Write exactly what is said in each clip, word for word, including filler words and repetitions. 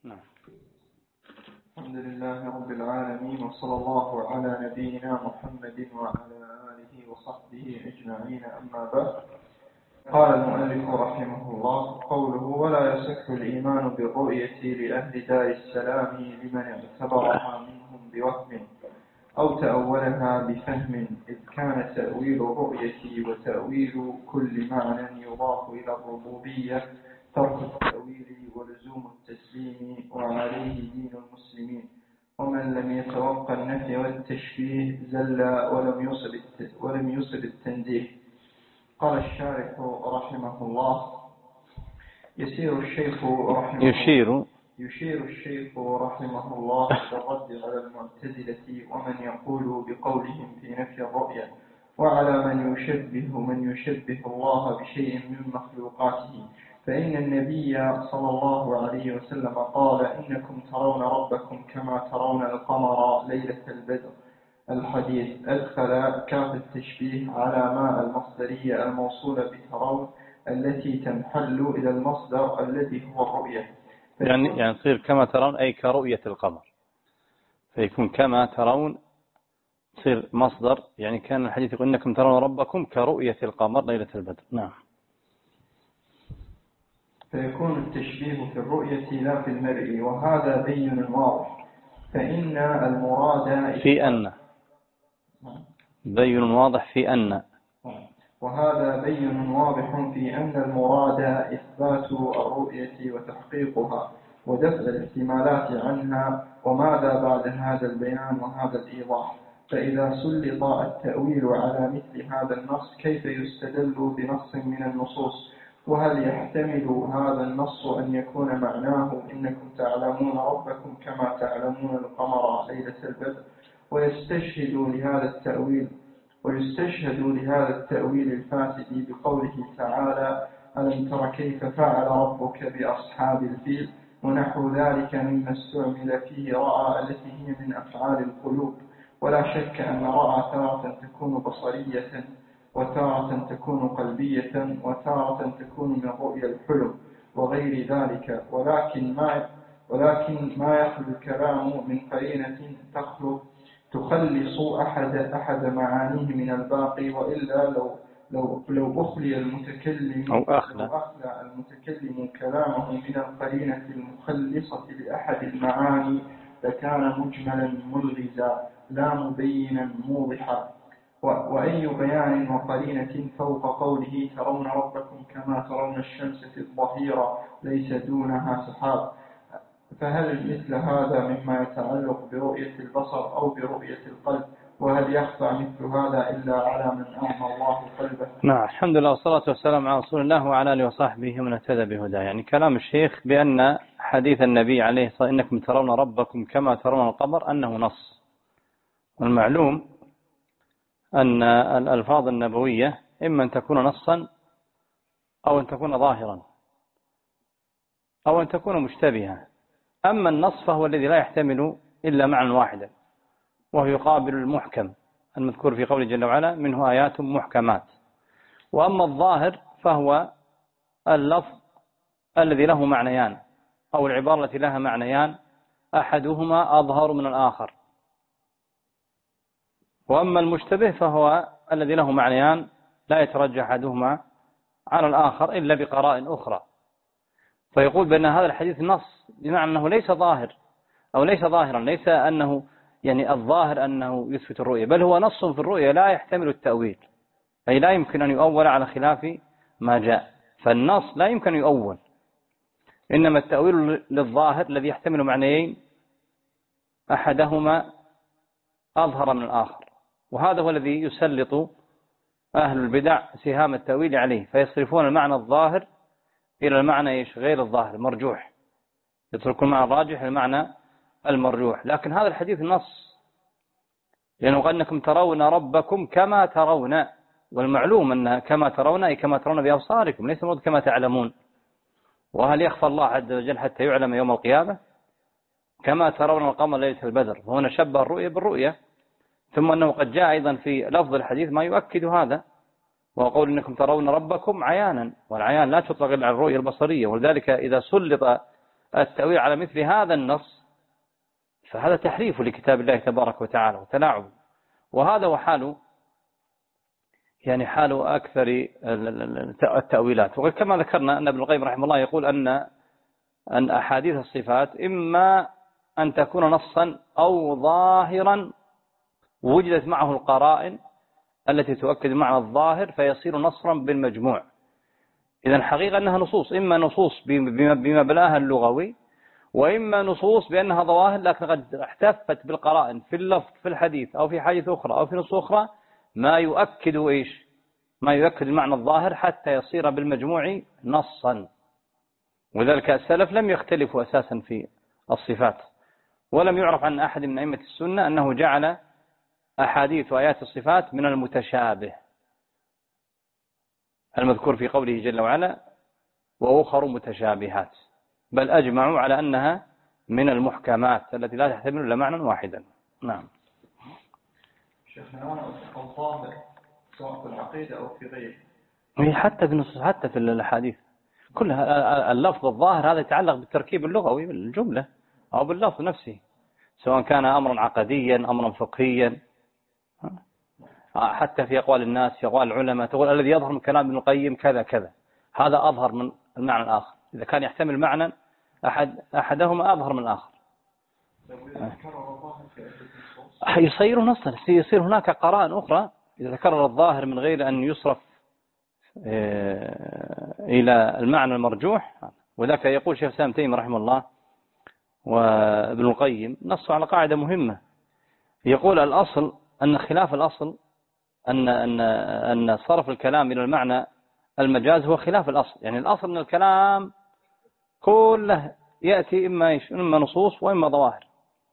نعم. الحمد لله رب العالمين، وصلى الله على نبينا محمد وعلى آله وصحبه أجمعين، أما بعد. قال المؤلف رحمه الله: قوله: ولا يصح الإيمان بالرؤية لأهل دار السلام لمن اعتبرها منهم بوهم أو تأولها بفهم، إذ كان تأويل الرؤية وتأويل كل معنى يضاف إلى الربوبية ترك التأويل ولزوم التسليم، وعليه دين المسلمين. ومن لم يتوقع النفي والتشبيه زل ولم يصب ولم يصب التنزيه. قال الشارح رحمه الله: يسير الشيخ رحمه يشير يشير الشيخ رحمه الله بالرد على المعتزلة ومن يقول بقولهم في نفي الرؤية، وعلى من يشبه من يشبه الله بشيء من مخلوقاته، فإن النبي صلى الله عليه وسلم قال: إنكم ترون ربكم كما ترون القمر ليلة البدر. الحديث أدخل كاف التشبيه على ما المصدرية الموصولة بترون التي تنحل إلى المصدر الذي هو الرؤية، يعني يعني تصير كما ترون أي كرؤية القمر، فيكون كما ترون تصير مصدر، يعني كان الحديث يقول إنكم ترون ربكم كرؤية القمر ليلة البدر. نعم. فيكون التشبيه في الرؤية لا في المرء، وهذا بين واضح، فإن المراد في أن بين واضح في أن وهذا بين واضح في أن المراد إثبات الرؤية وتحقيقها ودفع الاحتمالات عنها، وماذا بعد هذا البيان وهذا الإيضاح؟ فإذا سلط التأويل على مثل هذا النص كيف يستدل بنص من النصوص؟ وهل يحتمل هذا النص أن يكون معناه إنكم تعلمون ربكم كما تعلمون القمر ليلة البدر؟ ويستشهد لهذا التأويل ويستشهد لهذا التأويل الفاسد بقوله تعالى: ألم تر كيف فعل ربك بأصحاب الفيل؟ ونحو ذلك مما استعمل فيه رأى التي هي من أفعال القلوب. ولا شك أن رأى تارة تكون بصرية، وتارة تكون قلبية، وتارة تكون من رؤيا الحلم وغير ذلك، ولكن ما ولكن ما يخلو الكلام من قرينة تخلق تخلص أحد أحد معانيه من الباقي، وإلا لو لو لو أخلي المتكلم أو أخلى لو أخلى المتكلم كلامه من القرينة المخلصة لأحد المعاني لكان مجملا ملغزا لا مبينا موضحا. وأي بيان وقرينة فوق قوله: ترون ربكم كما ترون الشمس في الظهيرة ليس دونها سحاب؟ فهل مثل هذا مما يتعلق برؤية البصر أو برؤية القلب؟ وهل يخفى مثل هذا إلا على من أعمى الله قلبه؟ نعم. الحمد لله والصلاة والسلام على رسول الله وعلى آله وصحبه ومن اهتدى بهداه. يعني كلام الشيخ بأن حديث النبي عليه الصلاة والسلام إنكم ترون ربكم كما ترون القمر أنه نص. والمعلوم أن الألفاظ النبوية إما أن تكون نصا أو أن تكون ظاهرا أو أن تكون مشتبها. أما النص فهو الذي لا يحتمل إلا معنى واحدا، وهو يقابل المحكم المذكور في قوله جل وعلا: منه آيات محكمات. وأما الظاهر فهو اللفظ الذي له معنيان، أو العبارة التي لها معنيان أحدهما أظهر من الآخر. وأما المشتبه فهو الذي له معنيان لا يترجح أحدهما على الآخر إلا بقراء أخرى. فيقول بأن هذا الحديث نص، بمعنى أنه ليس ظاهر أو ليس ظاهرا، ليس أنه يعني الظاهر أنه يثبت الرؤية، بل هو نص في الرؤية لا يحتمل التأويل، أي لا يمكن أن يؤول على خلاف ما جاء. فالنص لا يمكن أن يؤول، إنما التأويل للظاهر الذي يحتمل معنيين أحدهما أظهر من الآخر، وهذا هو الذي يسلط أهل البدع سهام التأويل عليه، فيصرفون المعنى الظاهر إلى المعنى غير الظاهر المرجوح، يتركون المعنى الراجح المعنى المرجوح. لكن هذا الحديث نص، لأنه قال: أنكم ترون ربكم كما ترون، والمعلوم أن كما ترون أي كما ترون بأبصاركم، ليس المراد كما تعلمون. وهل يخفى الله عز وجل حتى يعلم يوم القيامة؟ كما ترون القمر ليلة البدر، وهنا شبه الرؤية بالرؤية. ثم أنه قد جاء أيضا في لفظ الحديث ما يؤكد هذا، وقول: إنكم ترون ربكم عيانا، والعيان لا تطلق إلا على الرؤية البصرية. ولذلك إذا سلط التأويل على مثل هذا النص فهذا تحريف لكتاب الله تبارك وتعالى وتلاعب. وهذا هو حال يعني حال أكثر التأويلات. وكما ذكرنا أن ابن القيم رحمه الله يقول أن أن أحاديث الصفات إما أن تكون نصا أو ظاهرا وجدت معه القرائن التي تؤكد معنى الظاهر فيصير نصرا بالمجموع. إذن حقيقة أنها نصوص، إما نصوص بمبناها اللغوي وإما نصوص بأنها ظواهر لكن قد احتفت بالقرائن في اللفظ في الحديث أو في حديث أخرى أو في نصوص أخرى ما يؤكد إيش ما يؤكد المعنى الظاهر حتى يصير بالمجموع نصا. وذلك السلف لم يختلفوا أساسا في الصفات، ولم يعرف عن أحد من أئمة السنة أنه جعل أحاديث وآيات الصفات من المتشابه المذكور في قوله جل وعلا وأخر متشابهات، بل أجمعوا على أنها من المحكمات التي لا تحتمل إلا معنى واحدا. نعم. شيخنا الظاهر سواء في العقيدة أو في غيره هي حتى في النصوص حتى في الحديث كلها اللفظ الظاهر هذا يتعلق بالتركيب اللغوي بالجملة أو باللفظ نفسه، سواء كان أمرا عقديا أمرا فقهيا. حتى في أقوال الناس في أقوال العلماء تقول الذي يظهر من كلام ابن القيم كذا كذا، هذا أظهر من المعنى الآخر إذا كان يحتمل معنى أحد أحدهما أظهر من الآخر يصير نصا. يصير هناك قرائن أخرى إذا تكرر الظاهر من غير أن يصرف إلى المعنى المرجوح. وذاك يقول شيخ سام تيمي رحمه الله وابن القيم نصوا على قاعدة مهمة، يقول الأصل أن خلاف الأصل أن أن أن صرف الكلام إلى المعنى المجاز هو خلاف الأصل. يعني الأصل أن الكلام كله يأتي إما إما نصوص وإما ظواهر،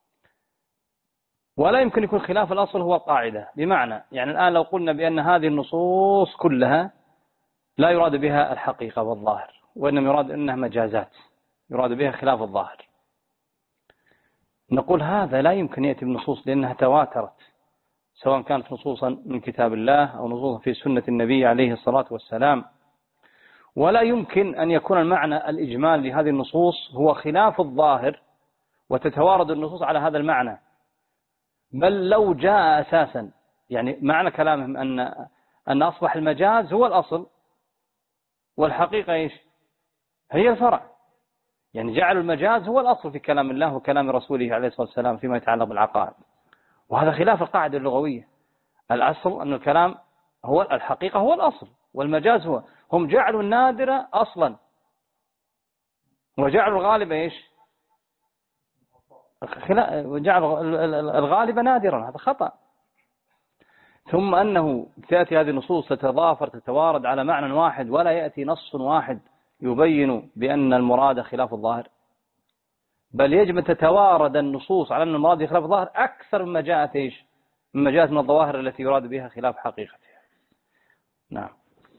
ولا يمكن يكون خلاف الأصل هو القاعدة. بمعنى يعني الآن لو قلنا بأن هذه النصوص كلها لا يراد بها الحقيقة والظاهر وإنما يراد أنها مجازات يراد بها خلاف الظاهر، نقول هذا لا يمكن يأتي بنصوص لأنها تواترت، سواء كانت نصوصا من كتاب الله أو نصوصا في سنة النبي عليه الصلاة والسلام. ولا يمكن أن يكون المعنى الإجمال لهذه النصوص هو خلاف الظاهر وتتوارد النصوص على هذا المعنى. بل لو جاء أساسا يعني معنى كلامهم أن أن أصبح المجاز هو الأصل والحقيقة إيش هي الفرع، يعني جعلوا المجاز هو الأصل في كلام الله وكلام رسوله عليه الصلاة والسلام فيما يتعلق بالعقائد، وهذا خلاف القاعدة اللغوية. الأصل أن الكلام هو الحقيقة هو الأصل والمجاز هو. هم جعلوا النادر أصلا وجعلوا الغالب إيش وجعلوا الغالب نادرا، هذا خطأ. ثم أنه تأتي هذه النصوص تتضافر تتوارد على معنى واحد ولا يأتي نص واحد يبين بأن المراد خلاف الظاهر، بل يجب أن تتوارد النصوص على أن المراد خلاف الظاهر أكثر مما جاءت إيش مما جاءت من الظواهر التي يراد بها خلاف حقيقتها. نعم.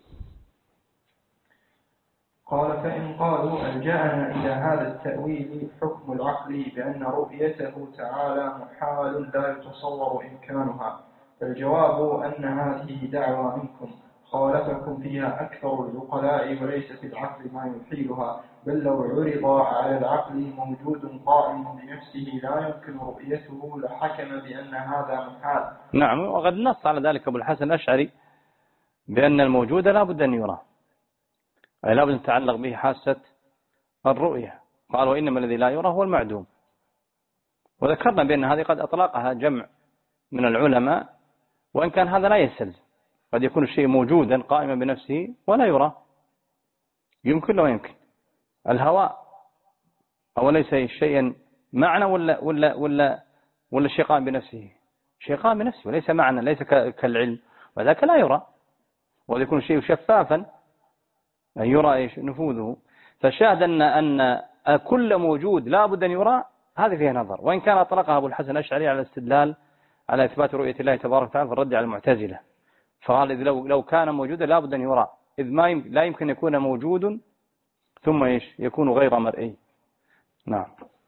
قال فإن قالوا ألجأنا إلى هذا التأويل حكم العقل بأن رؤيته تعالى محال لا يتصور إمكانها، فالجواب أن هذه دعوى منكم خالفكم فيها أكثر العقلاء وليس في العقل ما يحيلها، بل لو عرض على العقل موجود قائم بنفسه لا يمكن رؤيته لحكم بأن هذا محال. نعم، وقد نص على ذلك أبو الحسن الأشعري بأن الموجود لا بد أن يرى، أي لا بد أن تتعلق به حاسة الرؤية. قال وإنما الذي لا يرى هو المعدوم. وذكرنا بأن هذه قد أطلقها جمع من العلماء، وإن كان هذا لا يستلزم، قد يكون الشيء موجودا قائما بنفسه ولا يرى، يمكن لو يمكن. الهواء أو ليس شيئا معنى ولا ولا ولا ولا شيء قائم بنفسه، شيء قائم بنفسه وليس معنى، ليس كالعلم، وذاك لا يرى. وقد يكون الشيء شفافا أن يرى إيش نفوذه. فالشاهد أن أن كل موجود لا بد أن يرى، هذه فيها نظر. وإن كان أطلقها أبو الحسن الأشعري على الاستدلال على إثبات رؤية الله تبارك وتعالى في الرد على المعتزلة، فقال إذ لو لو كان موجودا لا بد أن يرى، إذ ما يمكن لا يمكن يكون موجود ثم إيش يكون غير مرئي. نعم.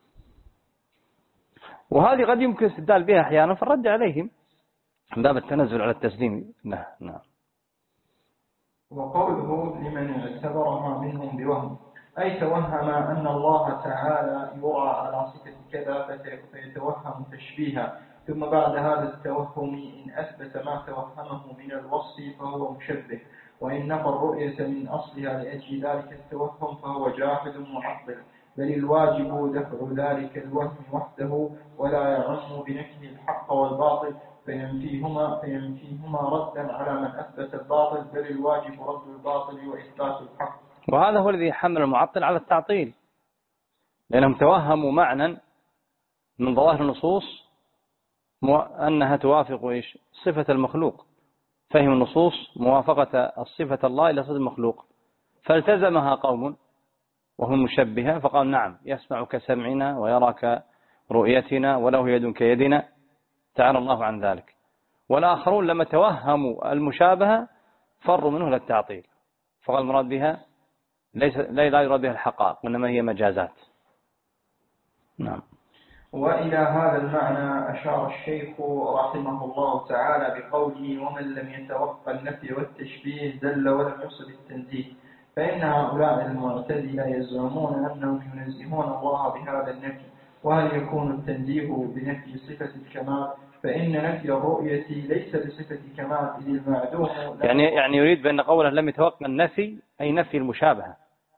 وهذه قد يمكن استدلال بها أحيانا في الرد عليهم من باب التنزل على التسليم. نعم نعم. وقوله لمن اعتبرها منهم بوهم أي توهم أن الله تعالى يرى على صفة كذا فيتوهم تشبيها، ثم بعد هذا التوهم إن أثبت ما توهمه من الوصف فهو مشبه، وإن نفى الرؤية من أصلها لأجل ذلك التوهم فهو جاحد معطل، بل الواجب دفع ذلك الوهم وحده ولا يعم بنفي الحق والباطل فينفيهما, فينفيهما ردا على من أثبت الباطل، بل الواجب رد الباطل وإثبات الحق. وهذا هو الذي يحمل المعطل على التعطيل، لأنهم توهموا معنى من ظواهر النصوص أنها توافق إيش؟ صفة المخلوق، فهم النصوص موافقة الصفة الله إلى صفة المخلوق، فالتزمها قوم وهم مشبهة فقال نعم يسمع كسمعنا ويرى كرؤيتنا وله يد كيدنا، تعالى الله عن ذلك. والآخرون لما توهموا المشابهة فروا منه للتعطيل، فقال المراد بها ليس لا يراد بها الحقائق وإنما هي مجازات. نعم. وإلى هذا المعنى أشار الشيخ رحمه الله تعالى بقوله ومن لم يتوقع النفي والتشبيه دل ولم يصل التنزيه، فإن هؤلاء المعتزلة يزعمون أنهم ينزهون الله بهذا النفي، وهل يكون التنزيه بنفي صفة الكمال؟ فإن نفي الرؤية ليس بصفة كمال إذ المعدوم يعني يعني يريد بأن قوله لم يتوقع النفي أي نفي المشابهة.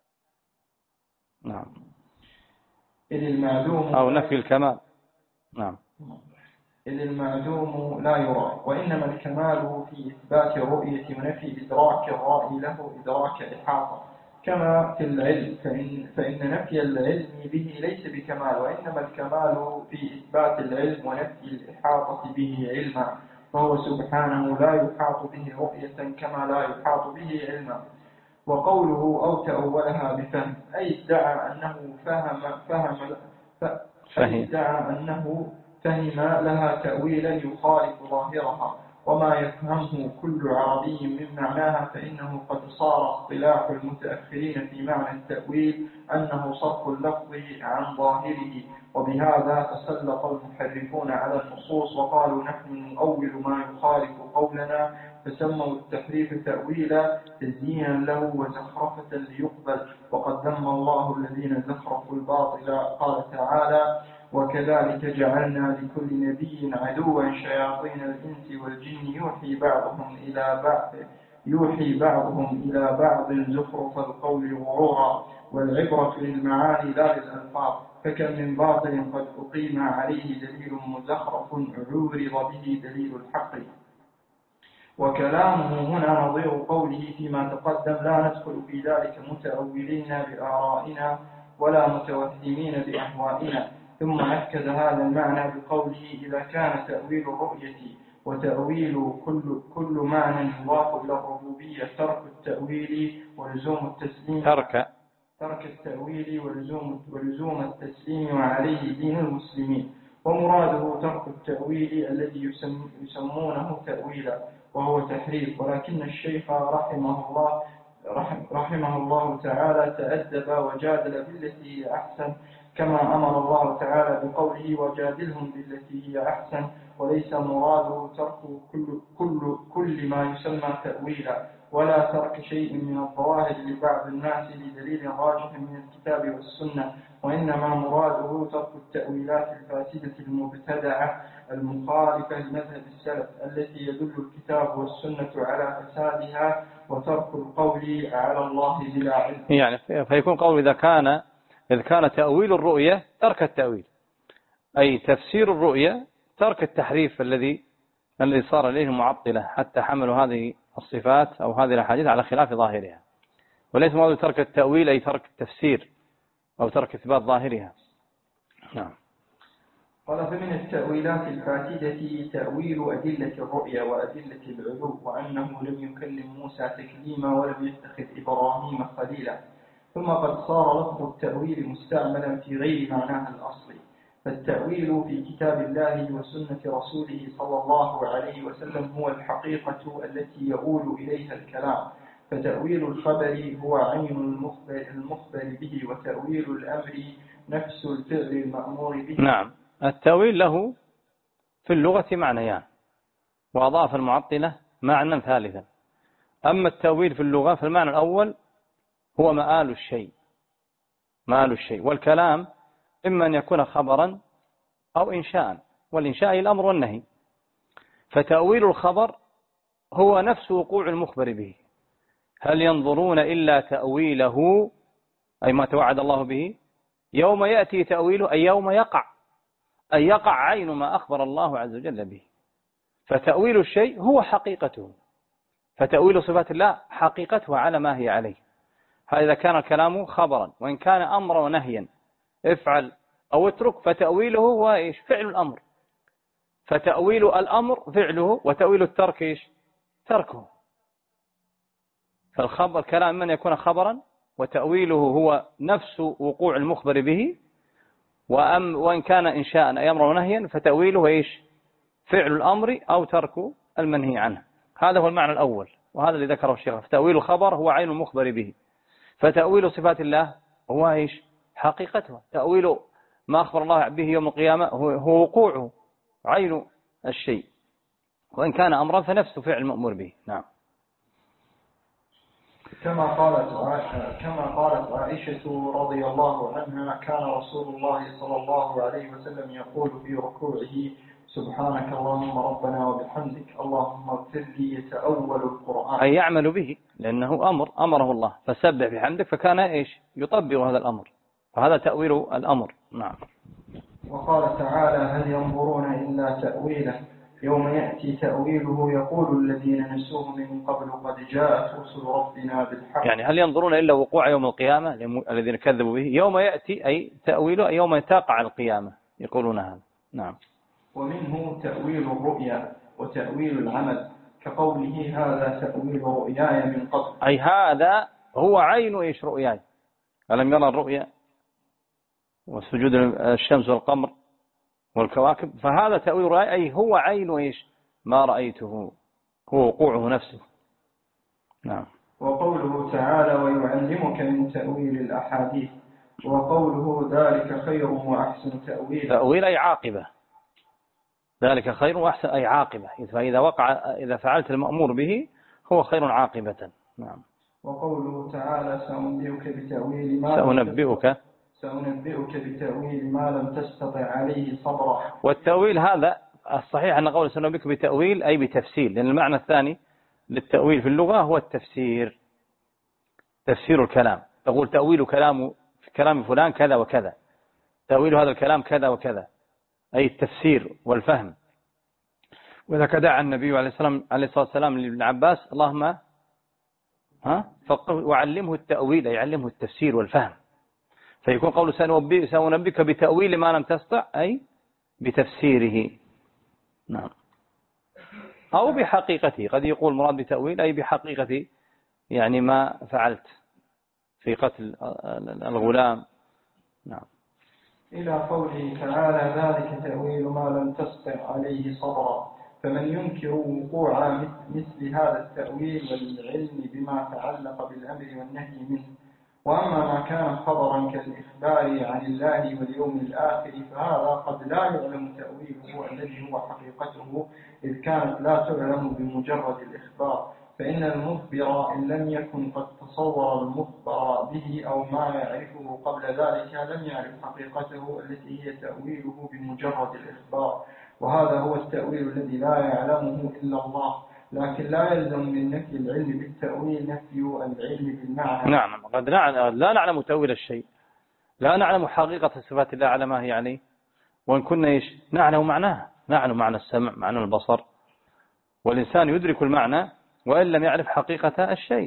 نعم. إذ المعدوم أو نفي الكمال. نعم. إذ المعدوم لا يرى، وإنما الكمال في إثبات الرؤية ونفي إدراك الرأي له إدراك إحاطة، كما في العلم، فإن, فإن نفي العلم به ليس بكمال، وإنما الكمال في إثبات العلم ونفي الإحاطة به علما، فهو سبحانه لا يحاط به رؤية كما لا يحاط به علما. وقوله أو تأولها بفهم أي ادعى أنه فهم فهم أي ادعى أنه فهم لها تأويلا يخالف ظاهرها، وما يفهمه كل عربي من معناها، فإنه قد صار اصطلاح المتأخرين في معنى التأويل أنه صرف اللفظ عن ظاهره، وبهذا تسلط المحرفون على النصوص وقالوا نحن نؤول ما يخالف قولنا، فسموا التحريف تأويلا تزيينا له وزخرفة ليقبل، وقد ذم الله الذين زخرفوا الباطل. قال تعالى وكذلك جعلنا لكل نبي عدوا شياطين الإنس والجن يوحي بعضهم إلى بعض يوحي بعضهم إلى بعض زخرف القول غرورا، والعبرة للمعاني لا للألفاظ، فكم من باطل قد أقيم عليه دليل مزخرف عورض به دليل الحق. وكلامه هنا نظير قوله فيما تقدم لا ندخل في ذلك متأولين بآرائنا ولا متوهمين بأهوائنا. ثم أكد هذا المعنى بقوله إذا كان تأويل الرؤية وتأويل كل, كل معنى يضاف إلى الربوبية ترك التأويل ولزوم التسليم ترك ترك التأويل ولزوم, ولزوم التسليم وعليه دين المسلمين، ومراده ترك التأويل الذي يسم يسمونه تأويلا وهو تحريف. ولكن الشيخ رحمه الله رحمه الله تعالى تأدب وجادل بالتي هي أحسن، كما أمر الله تعالى بقوله وجادلهم بالتي هي أحسن، وليس مراده ترك كل, كل, كل ما يسمى تأويلا، ولا ترك شيء من الظواهر لبعض الناس لدليل راجح من الكتاب والسنة، وإنما مراده ترك التأويلات الفاسدة المبتدعة المخالفة لمذهب السلف التي يدل الكتاب والسنة على فسادها، وترك القول على الله بلا علم. يعني فيكون قول إذا كان إذا كان تأويل الرؤية ترك التأويل، أي تفسير الرؤية ترك التحريف الذي الذي صار إليه المعطلة حتى حملوا هذه الصفات أو هذه الأحاديث على خلاف ظاهرها، وليس مراد ترك التأويل أي ترك التفسير أو ترك إثبات ظاهرها. نعم. قال فمن التأويلات الفاسدة تأويل أدلة الرؤيا وأدلة العلو، وأنه لم يكلم موسى تكليما ولم يتخذ إبراهيم خليلا. ثم قد صار لفظ التأويل مستعملا في غير معناه الأصلي، فالتأويل في كتاب الله وسنة رسوله صلى الله عليه وسلم هو الحقيقة التي يؤول إليها الكلام، فتأويل الخبر هو عين المخبر, المخبر به، وتأويل الأمر نفس الفعل المأمور به. نعم. التأويل له في اللغة معنيان، وأضاف المعطلة معنى ثالثا. أما التأويل في اللغة فالمعنى الأول هو مآل الشيء، مال الشيء. والكلام إما أن يكون خبرا أو إنشاء، والإنشاء الأمر والنهي. فتأويل الخبر هو نفس وقوع المخبر به. هل ينظرون إلا تأويله، أي ما توعد الله به، يوم يأتي تأويله أي يوم يقع، أي يقع عين ما أخبر الله عز وجل به. فتأويل الشيء هو حقيقته، فتأويل صفات الله حقيقته على ما هي عليه. هذا كان الكلام خبرا، وإن كان أمرا ونهيا افعل أو اترك، فتأويله هو إيش؟ فعل الأمر. فتأويل الأمر فعله، وتأويل الترك إيش؟ تركه. فالخبر كلام من يكون خبرا، وتأويله هو نفس وقوع المخبر به، وأم وإن كان إنشاء أي أمر ونهيا فتأويله إيش؟ فعل الأمر أو ترك المنهي عنه. هذا هو المعنى الأول، وهذا اللي ذكره الشيخ. فتأويل الخبر هو عين المخبر به، فتأويل صفات الله هو إيش؟ حقيقته. تأويل ما أخبر الله به يوم القيامة هو وقوعه، عين الشيء، وإن كان أمرا فنفسه فعل المأمور به. نعم. كما قالت كما قالت عائشة رضي الله عنها: كان رسول الله صلى الله عليه وسلم يقول في ركوعه: سبحانك اللهم ربنا وبحمدك اللهم اغفر لي. يتأول القرآن، أي يعمل به، لأنه أمر أمره الله، فسبح بحمدك، فكان إيش؟ يطبق هذا الأمر، فهذا تأويل الأمر. نعم. وقال تعالى: هل ينظرون إلا تأويله يوم يأتي تأويله يقول الذين نسوه من قبل قد جاءت رسل ربنا بالحق. يعني هل ينظرون إلا وقوع يوم القيامة الذين كذبوا به؟ يوم يأتي أي تأويله أي يوم تقع القيامة، يقولون هذا. نعم. ومنه تأويل الرؤيا وتأويل العمل، كقوله: هذا تأويل رؤياي من قبل، أي هذا هو عين إيش؟ رؤياي. ألم يرى الرؤيا وسجود الشمس والقمر والكواكب، فهذا تأويل رؤياي أي هو عين إيش؟ ما رأيته، هو وقوعه نفسه. نعم. وقوله تعالى: ويعلمك من تأويل الأحاديث، وقوله: ذلك خير وأحسن تأويل. تأويل أي عاقبة، ذلك خير وأحسن أي عاقبة، فإذا وقع إذا فعلت المأمور به هو خير عاقبة. نعم. وقوله تعالى: سأنبئك بتأويل ما سأنبئك سأنبئك بتأويل ما لم تستطع عليه صبرا. والتأويل هذا الصحيح أن قول سأنبئك بتأويل أي بتفسير، لأن المعنى الثاني للتأويل في اللغة هو التفسير، تفسير الكلام. تقول تأويل كلام كلام فلان كذا وكذا، تأويل هذا الكلام كذا وكذا، أي التفسير والفهم. وإذا دعا النبي عليه الصلاة والسلام لابن عباس: اللهم ها وعلمه التأويل، أي يعلمه التفسير والفهم. فيكون قول سأنبئك بتأويل ما لم تستطع أي بتفسيره. نعم. أو بحقيقته، قد يقول مراد بتأويل أي بحقيقة يعني ما فعلت في قتل الغلام. نعم. إلى قوله تعالى: ذلك تأويل ما لم تستطع عليه صبرا. فمن ينكر وقوع مثل هذا التأويل والعلم بما تعلق بالأمر والنهي منه. وأما ما كان خبرا كالإخبار عن الله واليوم الآخر فهذا قد لا يعلم تأويله الذي هو حقيقته، إذ كانت لا تعلم بمجرد الإخبار. فإن المخبر إن لم يكن قد تصور المخبر به أو ما يعرفه قبل ذلك لم يعرف حقيقته التي هي تأويله بمجرد الإخبار، وهذا هو التأويل الذي لا يعلمه إلا الله. لكن لا يلزم من نفي العلم بالتأويل نفي العلم بالمعنى. نعم. قد لا نعلم تأويل الشيء، لا نعلم حقيقة صفات الله على ما هي عليه، وإن كنا إيش نعلم معناه، نعلم معنى السمع معنى البصر، والإنسان يدرك المعنى وإن لم يعرف حقيقة الشيء،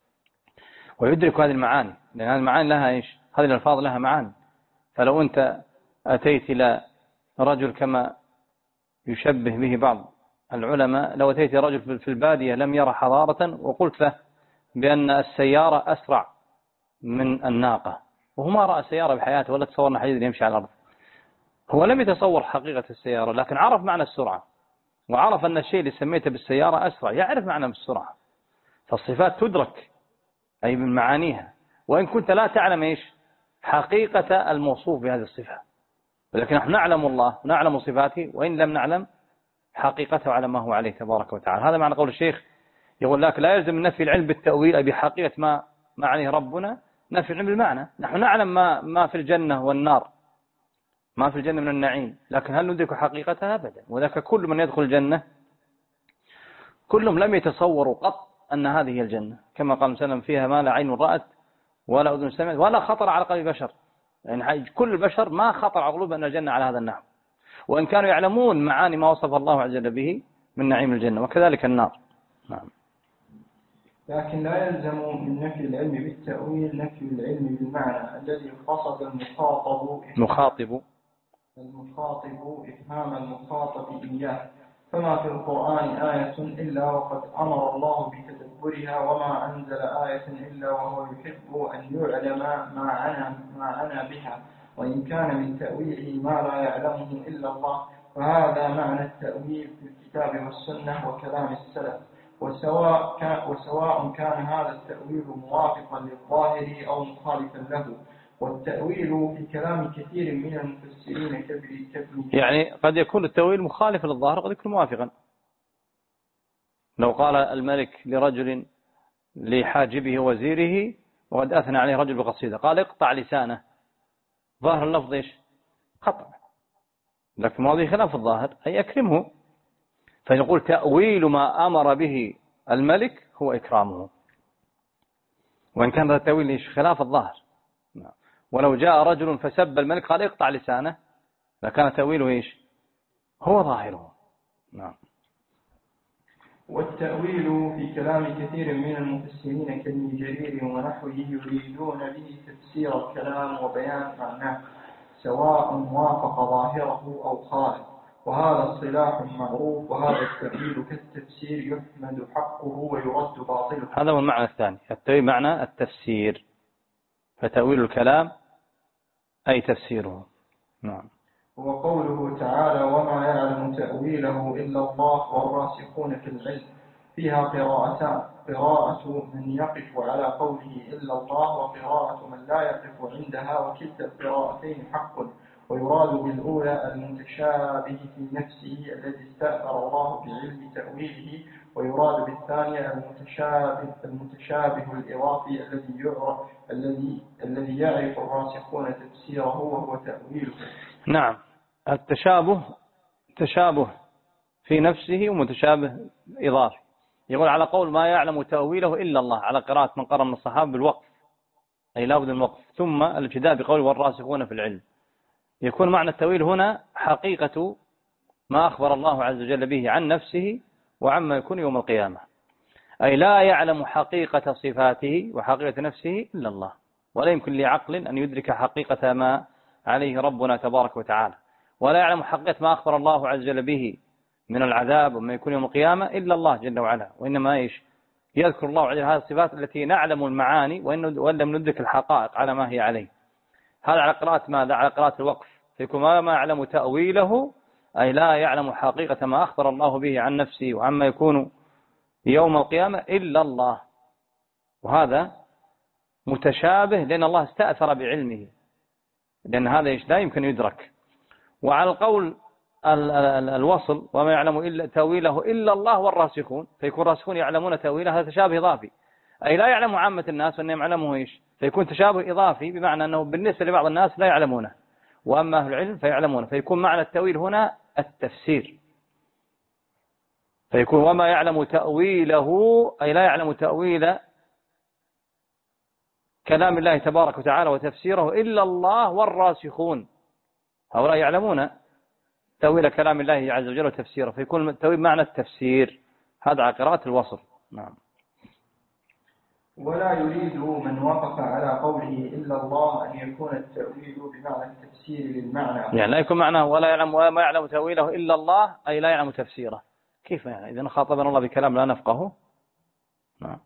ويدرك هذه المعاني، لأن هذه المعاني لها إيش؟ هذه الألفاظ لها معاني. فلو أنت أتيت إلى رجل كما يشبه به بعض العلماء، لو أتيت رجل في البادية لم يرى حضارة وقلت له بأن السيارة أسرع من الناقة، وهو ما رأى سيارة بحياته ولا تصورنا حديد يمشي على الأرض، هو لم يتصور حقيقة السيارة، لكن عرف معنى السرعة، وعرف أن الشيء اللي سميته بالسيارة أسرع، يعرف معنى السرعة. فالصفات تدرك أي من معانيها، وإن كنت لا تعلم إيش حقيقة الموصوف بهذه الصفة، ولكن نحن نعلم الله ونعلم صفاته وإن لم نعلم حقيقته على ما هو عليه تبارك وتعالى. هذا معنى قول الشيخ، يقول لك لا يلزم نفي العلم بالتأويل أي بحقيقة ما ما عليه ربنا، نفي العلم بالمعنى. نحن نعلم ما ما في الجنة والنار، ما في الجنة من النعيم، لكن هل ندرك حقيقتها؟ أبدا. وذاك كل من يدخل الجنة كلهم لم يتصوروا قط أن هذه هي الجنة، كما قال وسلم فيها ما لا عين رأت ولا أذن سمعت ولا خطر على قلب بشر. يعني كل البشر ما خطر على قلوب أن الجنة على هذا النحو، وإن كانوا يعلمون معاني ما وصف الله عز وجل به من نعيم الجنة، وكذلك النار. نعم. لكن لا يلزم من نفي العلم بالتأويل نفي العلم بالمعنى الذي قصد المخاطب مخاطب المخاطب إفهام المخاطب إياه. فما في القرآن آية إلا وقد أمر الله بتدبرها، وما أنزل آية إلا وهو يحب أن يعلم ما عنى ما عنى بها، وإن كان من تأويله ما لا يعلمه إلا الله. فهذا معنى التأويل في الكتاب والسنة وكلام السلف، وسواء كان, وسواء كان هذا التأويل موافقا للظاهر أو مخالفا له. والتأويل في كلام كثير من المفسرين كابن يعني قد يكون التأويل مخالف للظاهر وقد يكون موافقا. لو قال الملك لرجل لحاجبه وزيره وقد أثنى عليه رجل بقصيدة قال اقطع لسانه، ظاهر اللفظ ايش؟ قطع، لكن ماضي خلاف الظاهر أي أكرمه. فنقول تأويل ما أمر به الملك هو إكرامه، وإن كان هذا التأويل ايش؟ خلاف الظاهر. ولو جاء رجل فسب الملك قال اقطع لسانه لكان تأويله ايش؟ هو ظاهره. نعم. والتأويل في كلام كثير من المفسرين كابن جرير ونحوه يريدون به تفسير الكلام وبيان معناه سواء وافق ظاهره أو خالف، وهذا اصطلاح معروف. وهذا التأويل كالتفسير يحمد حقه ويرد باطله. هذا هو المعنى الثاني، التأويل معنى التفسير، فتأويل الكلام أي تفسيره. نعم. وقوله تعالى وما يعلم تأويله إلا الله والراسخون في العلم فيها قراءتان، قراءة من يقف على قوله إلا الله وقراءة من لا يقف عندها، وكلتا القراءتين حق. ويراد بالأولى المتشابه في نفسه الذي استأثر الله بعلم تأويله، ويراد بالثانية المتشابه المتشابه الإضافي الذي يعرف الذي الذي يعرف الراسخون تفسيره وهو تأويله. نعم. التشابه تشابه في نفسه ومتشابه إضافي. يقول على قول ما يعلم تأويله إلا الله، على قراءة من قرأ من الصحابة بالوقف، أي لا بد من الوقف، ثم الابتداء بقول والراسخون في العلم. يكون معنى التأويل هنا حقيقة ما أخبر الله عز وجل به عن نفسه وعما يكون يوم القيامة، أي لا يعلم حقيقة صفاته وحقيقة نفسه إلا الله، ولا يمكن لعقل أن يدرك حقيقة ما عليه ربنا تبارك وتعالى، ولا يعلم حقيقة ما أخبر الله عز وجل به من العذاب وما يكون يوم القيامة إلا الله جل وعلا. وإنما إيش؟ يذكر الله عز وجل هذه الصفات التي نعلم المعاني وإن لم ندرك الحقائق على ما هي عليه. هذا على قراءة ماذا؟ على قراءة الوقف. فيكون ما يعلم تأويله أي لا يعلم حقيقة ما أخبر الله به عن نفسه وعما يكون يوم القيامة إلا الله. وهذا متشابه لأن الله استأثر بعلمه، لأن هذا إيش لا يمكن يدرك. وعلى القول الوصل وما يعلم إلا تأويله إلا الله والراسخون، فيكون الراسخون يعلمون تأويله، هذا تشابه إضافي، أي لا يعلم عامة الناس وأنهم يعلمه إيش، فيكون تشابه إضافي بمعنى أنه بالنسبة لبعض الناس لا يعلمونه وأما أهل العلم فيعلمونه، فيكون معنى التأويل هنا التفسير. فيكون وما يعلم تأويله أي لا يعلم تأويل كلام الله تبارك وتعالى وتفسيره إلا الله والراسخون، هؤلاء يعلمون تأويل كلام الله عز وجل وتفسيره، فيكون التأويل معنى التفسير. هذا على قراءة الوصل. نعم. ولا يريد من وقف على قوله إلا الله أن يكون التأويل بمعنى التفسير للمعنى، يعني لا يكون معناه ولا يعلم وما يعلم تأويله إلا الله أي لا يعلم تفسيره. كيف يعني؟ إذا خاطبنا الله بكلام لا نفقه. نعم.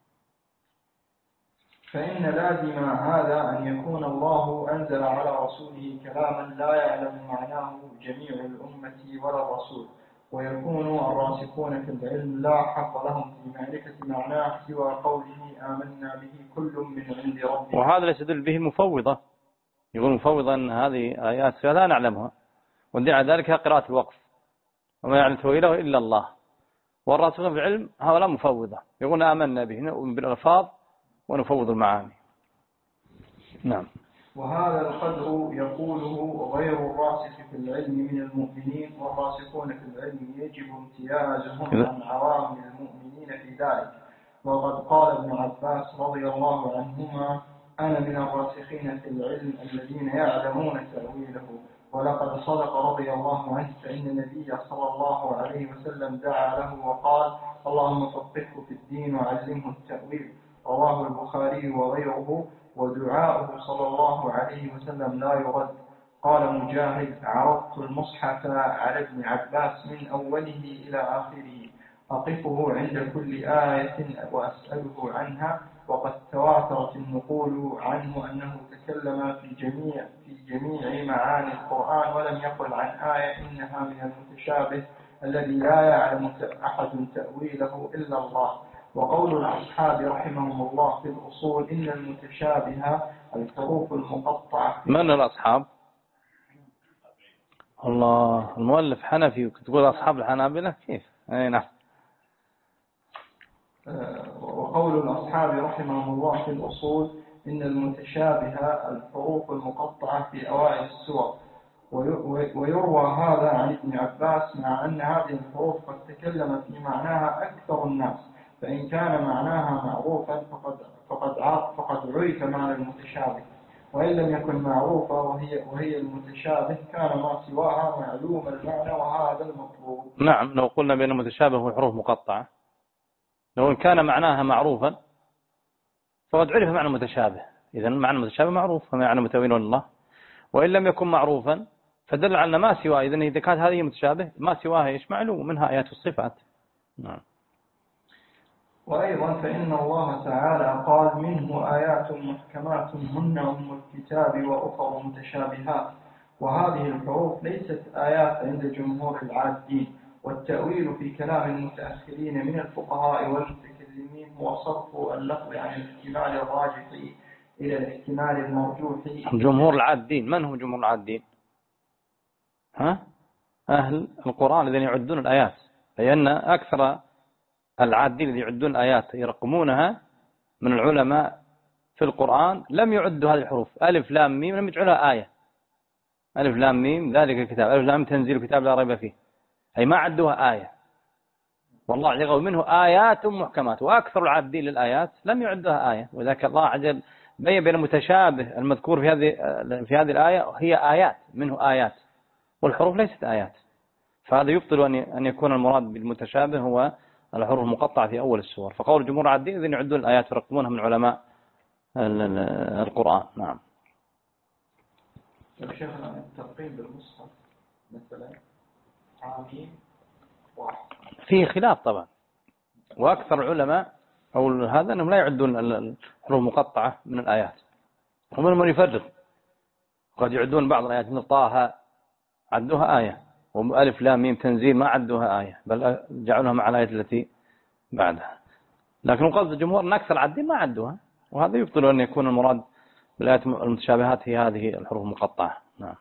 فإن لازم هذا أن يكون الله أنزل على رسوله كلاما لا يعلم معناه جميع الأمة ولا الرسول، ويكون الراسخون في العلم لا حق لهم في معرفة معناه سوى قوله آمنا به كل من عند ربنا. وهذا يستدل به المفوضة، يقول مفوضا أن هذه آيات لا نعلمها، والدليل على ذلك قراءة الوقف وما يعلم تأويله إلا الله، والراسخون في العلم هؤلاء مفوضة يقولون آمنا به بالألفاظ ونفوض المعاني. نعم. وهذا القدر يقوله غير الراسخ في العلم من المؤمنين، والراسخون في العلم يجب امتيازهم عن عوام المؤمنين في ذلك. وقد قال ابن عباس رضي الله عنهما: أنا من الراسخين في العلم الذين يعلمون تأويله. ولقد صدق رضي الله عنه، فإن النبي صلى الله عليه وسلم دعا له وقال: اللهم فقهه في الدين وعلمه التأويل. رواه البخاري وغيره. ودعاؤه صلى الله عليه وسلم لا يرد. قال مجاهد: عرضت المصحف على ابن عباس من أوله إلى آخره، أقفه عند كل آية وأسأله عنها. وقد تواترت النقول عنه أنه تكلم في جميع في جميع معاني القرآن، ولم يقل عن آية إنها من المتشابه الذي لا يعلم أحد تأويله إلا الله. وقول الأصحاب رحمهم الله في الأصول: إن المتشابه الحروف المقطعة. من الأصحاب؟ الله، المؤلف حنفي وتقول أصحاب الحنابلة كيف؟ أي نعم. وقول الأصحاب رحمهم الله في الأصول: إن المتشابه الحروف المقطعة في أوائل السور. ويروى هذا عن ابن عباس، مع أن هذه الحروف قد تكلم في معناها أكثر الناس، فإن كان معناها معروفا فقد فقد فقد عرف معنى المتشابه، وإن لم يكن معروفا وهي وهي المتشابه كان ما سواها معلوم المعنى، وهذا المطلوب. نعم. لو قلنا بأن المتشابه هو حروف مقطعة، لو إن كان معناها معروفا فقد عرف معنى المتشابه، إذا معنى المتشابه معروف فما معنى متأويل الله. وإن لم يكن معروفا فدل على ما سواه، إذن إذا كانت هذه متشابه ما سواها إيش معلوم، منها آيات الصفات. نعم. وأيضا فإن الله تعالى قال: منه آيات محكمات هن أم الكتاب وأخر متشابهات. وهذه الحروف ليست آيات عند جمهور العادين. والتأويل في كلام المتأخرين من الفقهاء والمتكلمين هو صرف اللفظ عن الاحتمال الراجح إلى الاحتمال المرجوح. جمهور العادين من هم جمهور العادين؟ ها؟ أهل القرآن الذين يعدون الآيات، لأن أكثر العادين الذين يعدون الآيات يرقمونها من العلماء في القرآن لم يعدوا هذه الحروف ألف لام ميم، لم يجعلها آية. ألف لام ميم ذلك الكتاب، ألف لام تنزيل الكتاب لا ريب فيه، أي ما عدوها آية. والله يقول منه آيات محكمات، وأكثر العادين للآيات لم يعدوها آية. وذلك الله عجل بين بين المتشابه المذكور في هذه في هذه الآية هي آيات، منه آيات، والحروف ليست آيات. فهذا يبطل أن يكون المراد بالمتشابه هو الحروف المقطعة في أول السور. فقول جمهور العادين إذن يعدون الآيات ويرقمونها من علماء القرآن. نعم. شيخنا الترقيم بالمصحف مثلا عامين واحد فيه خلاف طبعا، وأكثر العلماء أو هذا أنهم لا يعدون الحروف المقطعة من الآيات، ومن من يفرق قد يعدون بعض الآيات من طه عدوها آية، وألف لام ميم تنزيل ما عدوها آية، بل جعلوها مع الآية التي بعدها. لكن قصد الجمهور أن أكثر العادين ما عدوها، وهذا يبطل أن يكون المراد بالآيات المتشابهات هي هذه الحروف المقطعة. نعم.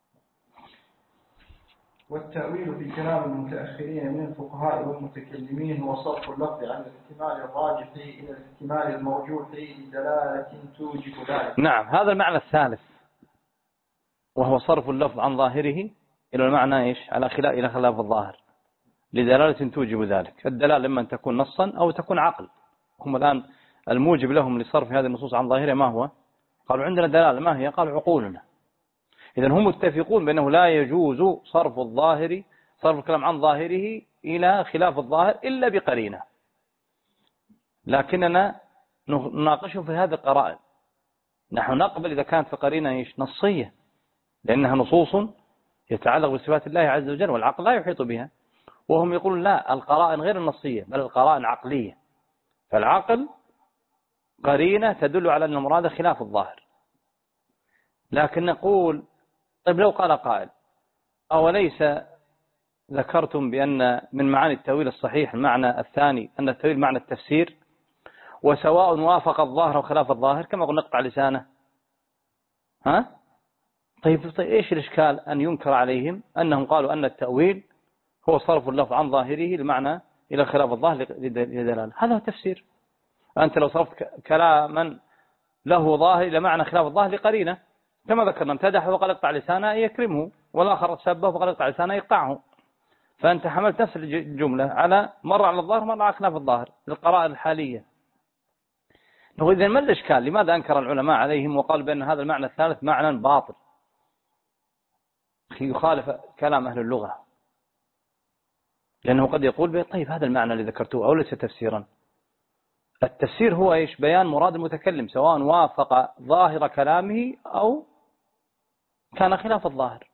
والتأويل في كلام المتأخرين من الفقهاء والمتكلمين هو صرف اللفظ عن الاحتمال الراجح إلى الاحتمال المرجوح لدلالة توجب ذلك. نعم، هذا المعنى الثالث، وهو صرف اللفظ عن ظاهره إلى المعنى إيش على خلاف إلى خلاف الظاهر لدلالة توجب ذلك. الدلالة إما أن تكون نصا أو تكون عقل. هم الآن الموجب لهم لصرف هذه النصوص عن ظاهرها ما هو؟ قالوا عندنا دلالة، ما هي؟ قالوا عقولنا. إذن هم متفقون بأنه لا يجوز صرف الظاهر صرف الكلام عن ظاهره إلى خلاف الظاهر إلا بقرينة، لكننا نناقشهم في هذه القرائن. نحن نقبل إذا كانت في قرينة إيش نصية، لأنها نصوص يتعلق بصفات الله عز وجل والعقل لا يحيط بها. وهم يقولون لا، القرائن غير النصية بل القرائن عقلية، فالعقل قرينة تدل على أن المراد خلاف الظاهر. لكن نقول طيب لو قال قائل أوليس ذكرتم بأن من معاني التأويل الصحيح المعنى الثاني أن التأويل معنى التفسير، وسواء وافق الظاهر وخلاف الظاهر كما قلنا نقطع لسانه. ها؟ طيب, طيب إيش الإشكال أن ينكر عليهم أنهم قالوا أن التأويل هو صرف اللفظ عن ظاهره المعنى إلى خلاف الظاهر لدلالة؟ هذا هو التفسير. أنت لو صرفت كلاما له ظاهر إلى معنى خلاف الظاهر لقرينة، كما ذكرنا امتدحه فقال اقطع لسانه يكرمه، والآخر سبه فقال اقطع لسانه يقطعه. فأنت حملت نفس الجملة على مرة على الظاهر مرة على خلاف الظاهر للقرائن الحالية. نقول إذن ما الإشكال؟ لماذا أنكر العلماء عليهم وقال بأن هذا المعنى الثالث معنى باطل يخالف كلام أهل اللغة؟ لأنه قد يقول به طيب هذا المعنى اللي ذكرته أو ليس تفسيرا. التفسير هو إيش؟ بيان مراد المتكلم سواء وافق ظاهر كلامه أو كان خلاف الظاهر.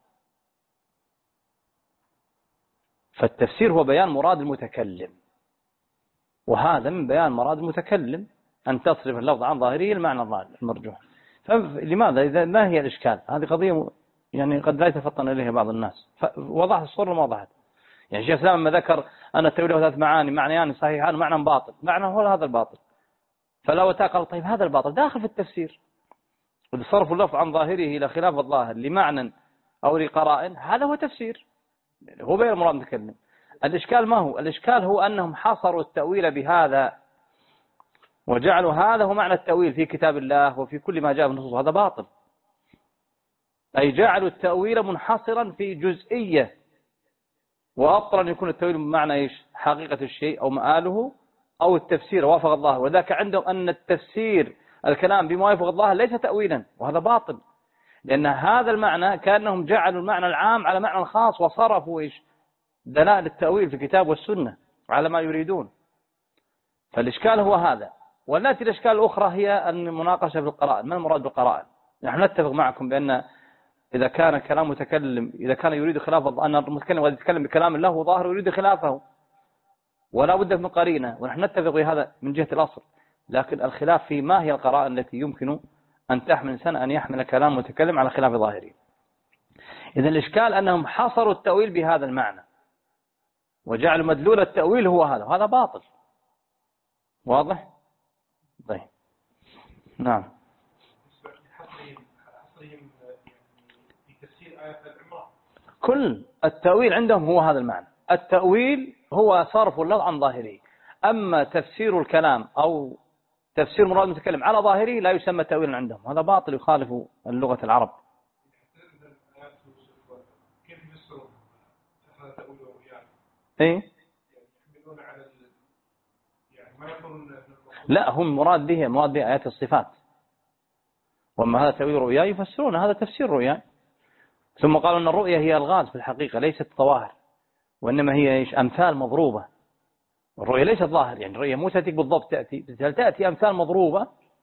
فالتفسير هو بيان مراد المتكلم، وهذا من بيان مراد المتكلم أن تصرف اللفظ عن ظاهره المعنى الظاهر المرجوح. فلماذا؟ إذا ما هي الإشكال؟ هذه قضية يعني قد لا يتفطن إليها بعض الناس. وضحت الصورة ما وضحت. يعني شيخ الإسلام لما ذكر أن التأويل له ثلاث معاني، معنيان صحيحان ومعنى باطل، معنى هو هذا الباطل. فلو قال طيب هذا الباطل داخل في التفسير، صرف اللفظ عن ظاهره إلى خلاف الظاهر لمعنى أو لقرائن، هذا هو تفسير، هو بين المراد المتكلم. الإشكال ما هو؟ الإشكال هو أنهم حصروا التأويل بهذا وجعلوا هذا هو معنى التأويل في كتاب الله وفي كل ما جاء من النصوص. هذا باطل، أي جعلوا التأويل منحصرا في جزئية، وأبطل أن يكون التأويل بمعنى إيش؟ حقيقة الشيء أو مآله أو التفسير وافق الظاهر، وذاك عندهم أن التفسير الكلام بما يوافق الظاهر ليس تأويلا، وهذا باطل، لأن هذا المعنى كأنهم جعلوا المعنى العام على معنى خاص وصرفوا إيش؟ دلائل التأويل في الكتاب والسنة على ما يريدون. فالإشكال هو هذا. ونأتي الإشكال الأخرى هي المناقشة في القرائن. ما المراد بالقرائن؟ نحن نتفق معكم بأن إذا كان كلام متكلم إذا كان يريد خلاف أن المتكلم قد يتكلم بكلام له ظاهر ويريد خلافه ولا بد من قرينة، ونحن نتفق بهذا من جهة الأصل. لكن الخلاف في ما هي القرائن التي يمكن أن تحمل إنسان أن يحمل كلام متكلم على خلاف ظاهره. إذن الإشكال أنهم حصروا التأويل بهذا المعنى وجعلوا مدلول التأويل هو هذا، وهذا باطل. واضح؟ طيب نعم. كل التأويل عندهم هو هذا المعنى. التأويل هو صرف اللفظ عن ظاهره، أما تفسير الكلام أو تفسير مراد المتكلم على ظاهره لا يسمى تأويلا عندهم، هذا باطل يخالف اللغة العرب. كيف يفسرون هذا تأويل الرؤيا؟ إيه؟ يحملون على يعني ما يقولون لا، هم مراد به مراد به آيات الصفات، وأما هذا تأويل الرؤيا يفسرون هذا تفسير الرؤيا. ثم قالوا أن الرؤيا هي الغاز في الحقيقة ليست ظواهر، وإنما هي إيش؟ أمثال مضروبة. الرؤيا ليست ظاهر، يعني الرؤيا مو تأتيك بالضبط، تأتي تأتي أمثال مضروبة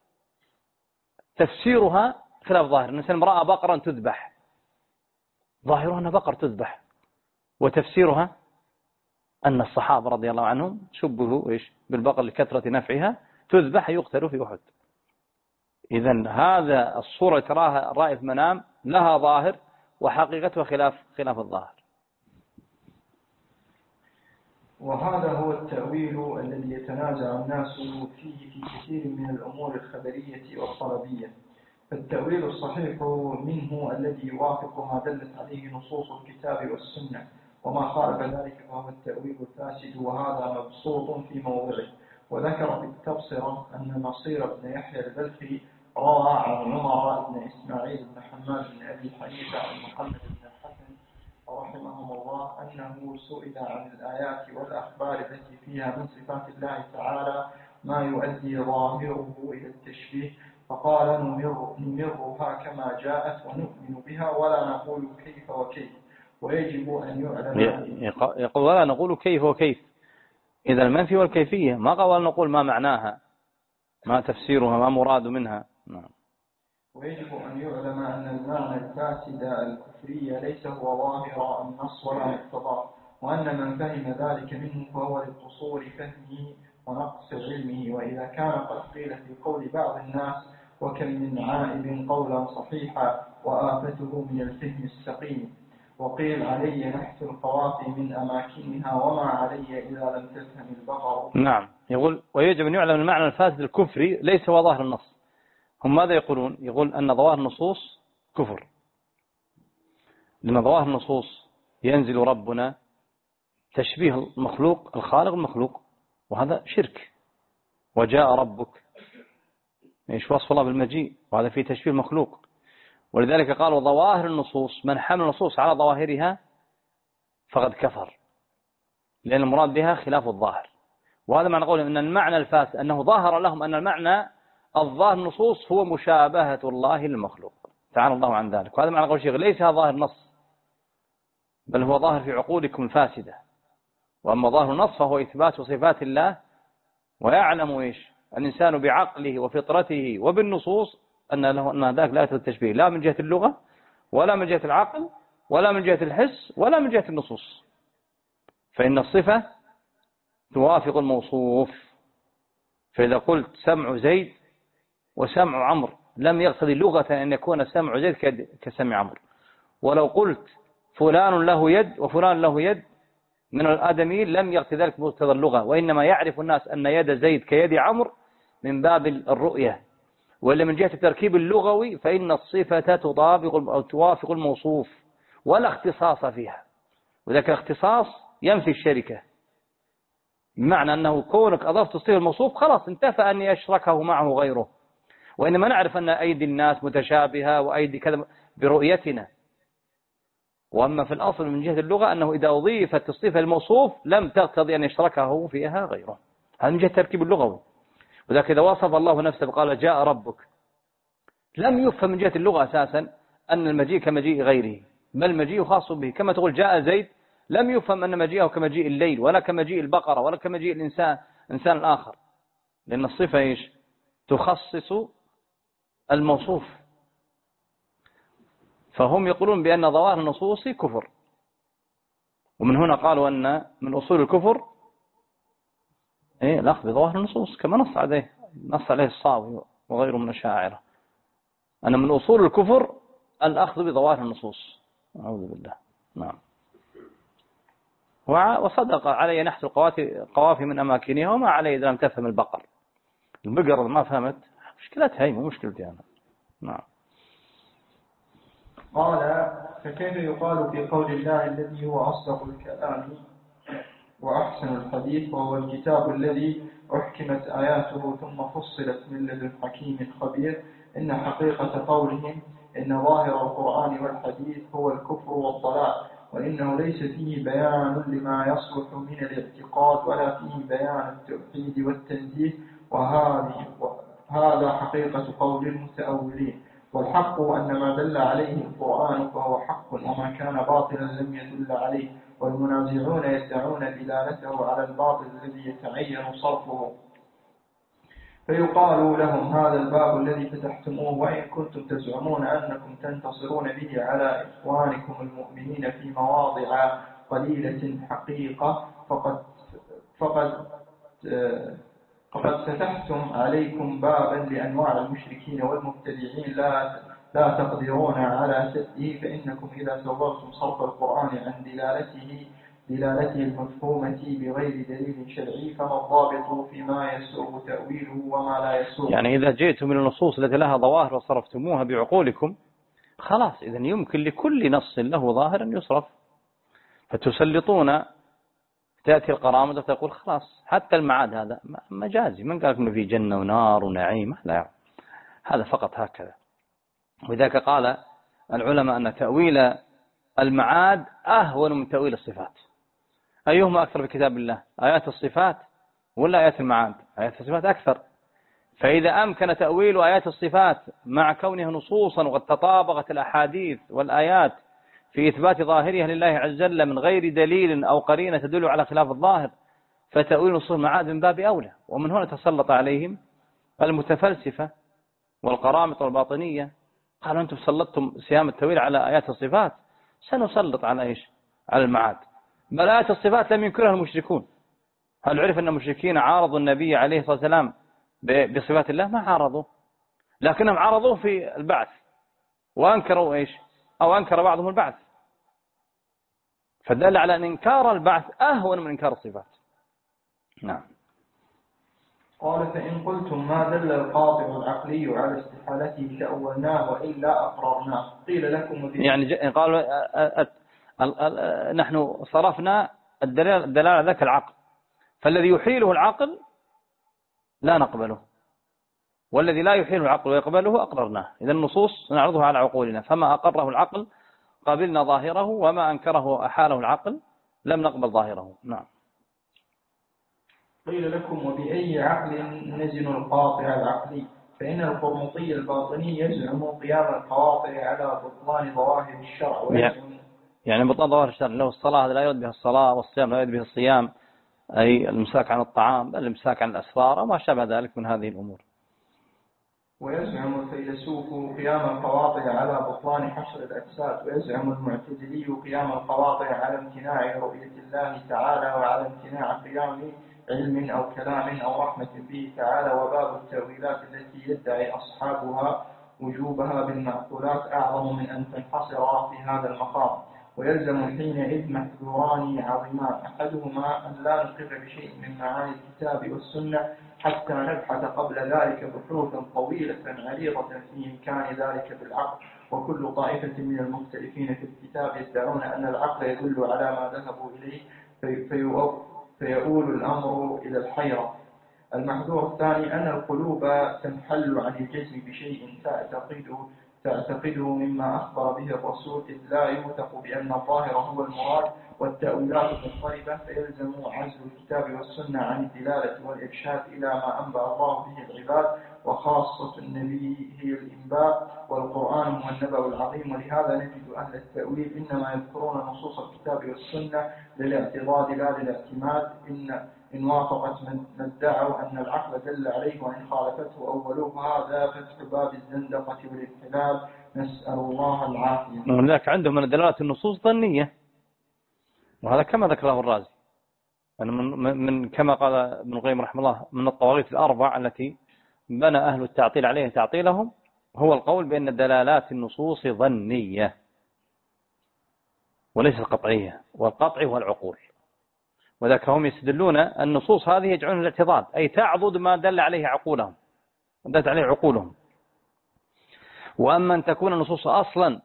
تفسيرها خلاف ظاهر. مثلا امرأة بقرا تذبح، ظاهرها أن بقر تذبح، وتفسيرها أن الصحابة رضي الله عنهم شبهوا إيش؟ بالبقر لكثرة نفعها تذبح يقتل في أحد. إذن هذا الصورة تراها الرائي في منام لها ظاهر وحقيقتها خلاف خلاف الظاهر. وهذا هو التأويل الذي يتنازع الناس فيه في كثير من الأمور الخبرية والطلبية. فالتأويل الصحيح منه الذي يوافق ما دلت عليه نصوص الكتاب والسنة، وما خالف ذلك فهو التأويل الفاسد، وهذا مبسوط في موضعه. وذكر في التبصرة أن نصير بن يحيى البلخي روى عن عمر بن إسماعيل بن حماد بن أبي حنيفة عن محمد بن الحسن رحمهم الله أنه سئل عن الآيات والأخبار التي فيها من صفات الله تعالى ما يؤدي ظاهره إلى التشبيه، فقال نمر نمرها كما جاءت ونؤمن بها ولا نقول كيف وكيف، ويجب أن يعلم. يقول ولا نقول كيف وكيف، إذا المنفي والكيفية، ما قال نقول ما معناها ما تفسيرها ما مراد منها. نعم. ويجب أن يعلم أن المعنى الفاسد الكفري ليس هو ظاهر النص ولا مقتضاه، وأن من فهم ذلك منه فهو لقصور فهمه ونقص علمه. وإذا كان قد قيل في قول بعض الناس وكم من عائب قولا صحيحا وآفته من الفهم السقيم، وقيل علي نحت القوافي من أماكنها وما علي إذا لم تفهم البقر. نعم. يقول ويجب أن يعلم المعنى الفاسد الكفري ليس هو ظاهر النص. هم ماذا يقولون؟ يقول أن ظواهر النصوص كفر، لأن ظواهر النصوص ينزل ربنا تشبيه المخلوق الخالق المخلوق، وهذا شرك. وجاء ربك إيش وصف الله بالمجيء، وهذا فيه تشبيه مخلوق. ولذلك قالوا ظواهر النصوص، من حمل النصوص على ظواهرها فقد كفر، لأن المراد بها خلاف الظاهر. وهذا معنى قول أن المعنى الفاسد أنه ظاهر لهم أن المعنى الظاهر النصوص هو مشابهة الله للمخلوق، تعالى الله عن ذلك. وهذا معنى قول الشيخ ليس ظاهر نص، بل هو ظاهر في عقولكم الفاسدة. وأما ظاهر النص فهو إثبات صفات الله، ويعلم إيش الإنسان بعقله وفطرته وبالنصوص أن له أن ذاك لا يثبت التشبيه، لا من جهة اللغة ولا من جهة العقل ولا من جهة الحس ولا من جهة النصوص. فإن الصفة توافق الموصوف. فإذا قلت سمع زيد وسمع عمرو لم يقتضي لغة أن يكون سمع زيد كسمع عمرو. ولو قلت فلان له يد وفلان له يد من الآدميين لم يقتضي ذلك مقتضى اللغة، وإنما يعرف الناس أن يد زيد كيد عمرو من باب الرؤية. وإلا من جهة التركيب اللغوي فإن الصفة تطابق أو توافق الموصوف ولا اختصاص فيها، وذلك الاختصاص ينفي الشركة، بمعنى أنه كونك أضفت الصفة الموصوف خلاص انتفى أن يشركه معه غيره. وإنما نعرف أن أيدي الناس متشابهة وأيدي كذا برؤيتنا. وأما في الأصل من جهة اللغة أنه إذا أضيفت الصفة الموصوف لم تقتضي أن يشركه فيها غيره. هذا من جهة التركيب اللغوي. وذلك إذا وصف الله نفسه قال جاء ربك لم يفهم من جهة اللغة أساسا أن المجيء كمجيء غيره، بل المجيء خاص به. كما تقول جاء زيد لم يفهم أن مجيئه كمجيء الليل ولا كمجيء البقرة ولا كمجيء الإنسان إنسان الآخر، لأن الصفة إيش تخصص الموصوف. فهم يقولون بأن ظواهر النصوص كفر، ومن هنا قالوا أن من أصول الكفر إيه الأخذ بظواهر النصوص، كما نص عليه نص عليه الصاوي وغيره من الشاعرة أن من أصول الكفر الأخذ بظواهر النصوص. أعوذ بالله. نعم. وصدق علي نحت القوافي من أماكنها، وما علي إذا لم تفهم البقر. البقر ما فهمت مشكلتها هي مو مشكلتي أنا. نعم. قال فكيف يقال في قول الله الذي هو أصدق الكلام وأحسن الحديث وهو الكتاب الذي أحكمت آياته ثم فصلت من لدن حكيم خبير إن حقيقة قولهم إن ظاهر القرآن والحديث هو الكفر والضلال، وإنه ليس فيه بيان لما يصلح من الاعتقاد ولا فيه بيان التوحيد والتنزيه، وهذا حقيقة قول المتأولين. والحق أن ما دل عليه القرآن فهو حق، وما كان باطلا لم يدل عليه، والمنازعون يدعون دلالته على الباطل الذي يتعين صرفه. فيقال لهم هذا الباب الذي فتحتموه وإن كنتم تزعمون أنكم تنتصرون به على إخوانكم المؤمنين في مواضع قليلة حقيقة فقد فقد فقد فتحتم عليكم بابا لأنواع المشركين والمبتدعين لا لا تقدرون على سده، فإنكم إذا سوغتم صرف القرآن عن دلالته دلالته المفهومة بغير دليل شرعي فما الضابط فيما يسوغ تأويله وما لا يسوغ. يعني إذا جئتم من النصوص التي لها ظواهر وصرفتموها بعقولكم خلاص إذن يمكن لكل نص له ظاهر أن يصرف، فتسلطون تأتي القرامة وتقول خلاص حتى المعاد هذا مجازي، من قال لكم فيه جنة ونار ونعيم؟ لا يعني. هذا فقط هكذا. وذلك قال العلماء أن تأويل المعاد أهون من تأويل الصفات. أيهما أكثر في كتاب الله، آيات الصفات ولا آيات المعاد؟ آيات الصفات أكثر. فإذا أمكن تأويل آيات الصفات مع كونها نصوصا وقد تطابقت الأحاديث والآيات في إثبات ظاهرها لله عز وجل من غير دليل أو قرينة تدل على خلاف الظاهر، فتأويل نصوص المعاد من باب أولى. ومن هنا تسلط عليهم المتفلسفة والقرامطة والباطنية، قالوا أنتم سلطتم سهام التأويل على آيات الصفات، سنسلط على إيش؟ على المعاد. بل آيات الصفات لم ينكرها المشركون. هل عرف أن المشركين عارضوا النبي عليه الصلاة والسلام بصفات الله؟ ما عارضوا، لكنهم عارضوه في البعث وأنكروا إيش؟ أو أنكر بعضهم البعث، فدل على أن إنكار البعث أهون من إنكار الصفات. نعم. قال فإن قلتم ما دل القاطع العقلي على استحالته تأولناه وإلا أقررناه قيل لكم يعني قالوا نحن صرفنا الدلالة ذاك العقل، فالذي يحيله العقل لا نقبله، والذي لا يحيل العقل ويقبله أقررناه. إذا النصوص نعرضها على عقولنا، فما أقره العقل قبلنا ظاهره، وما أنكره أحاله العقل لم نقبل ظاهره. نعم. قيل لكم وبأي عقل نزن القاطع العقلي؟ فإن القرمطي الباطني يزعم قيام القواطع على بطلان ظواهر الشرع ويزعم يعني بطلان ظواهر الشرع، له الصلاة لا يرد بها الصلاة، والصيام لا يرد بها الصيام، أي الإمساك عن الطعام بل الإمساك عن الأسرار وما شابه ذلك من هذه الأمور. ويزعم الفيلسوف قيام القواطع على بطلان حشر الأجساد، ويزعم المعتزلي قيام القواطع على امتناع رؤية الله تعالى وعلى امتناع قيام علم أو كلام أو رحمة به تعالى. وباب التأويلات التي يدعي أصحابها وجوبها بالمعقولات أعظم من أن تنحصر في هذا المقام. ويلزم حينئذ محذوران عظيمان، أحدهما أن لا نقر بشيء من معاني الكتاب والسنة حتى نبحث قبل ذلك بحوثا طويلة عريضة في إمكان ذلك بالعقل. وكل طائفة من المختلفين في الكتاب يدعون أن العقل يدل على ما ذهبوا إليه فيؤول الأمر إلى الحيرة. المحذور الثاني أن القلوب تنحل عن الجزم بشيء تعتقده تعتقده مما أخبر به الرسول، إذ لا يوثق بأن الظاهر هو المراد، والتأويلات مضطربة، فيلزم عزل الكتاب والسنة عن الدلالة والإرشاد إلى ما أنبأ الله به العباد، وخاصة النبي هي الإنباء، والقرآن هو النبأ العظيم. ولهذا نجد أهل التأويل إنما يذكرون نصوص الكتاب والسنة للاعتضاد لا للاعتماد، إن إن وافقت من ادعوا أن العقل دل عليه وإن خالفته أولوه. هذا فتح باب الزندقة والانحلال، نسأل الله العافية. هناك عندهم من دلالات النصوص ظنية، وهذا كما ذكره الرازي يعني من, من كما قال ابن القيم رحمه الله من الطواغيت الأربع التي بنى أهل التعطيل عليه تعطيلهم هو القول بأن دلالات النصوص ظنية وليست قطعية، والقطع هو العقول. وذلك هم يستدلون النصوص هذه يجعلون الاعتضاد، أي تعضد ما دل عليه عقولهم دلت عليه عقولهم. وأما أن تكون النصوص أصلا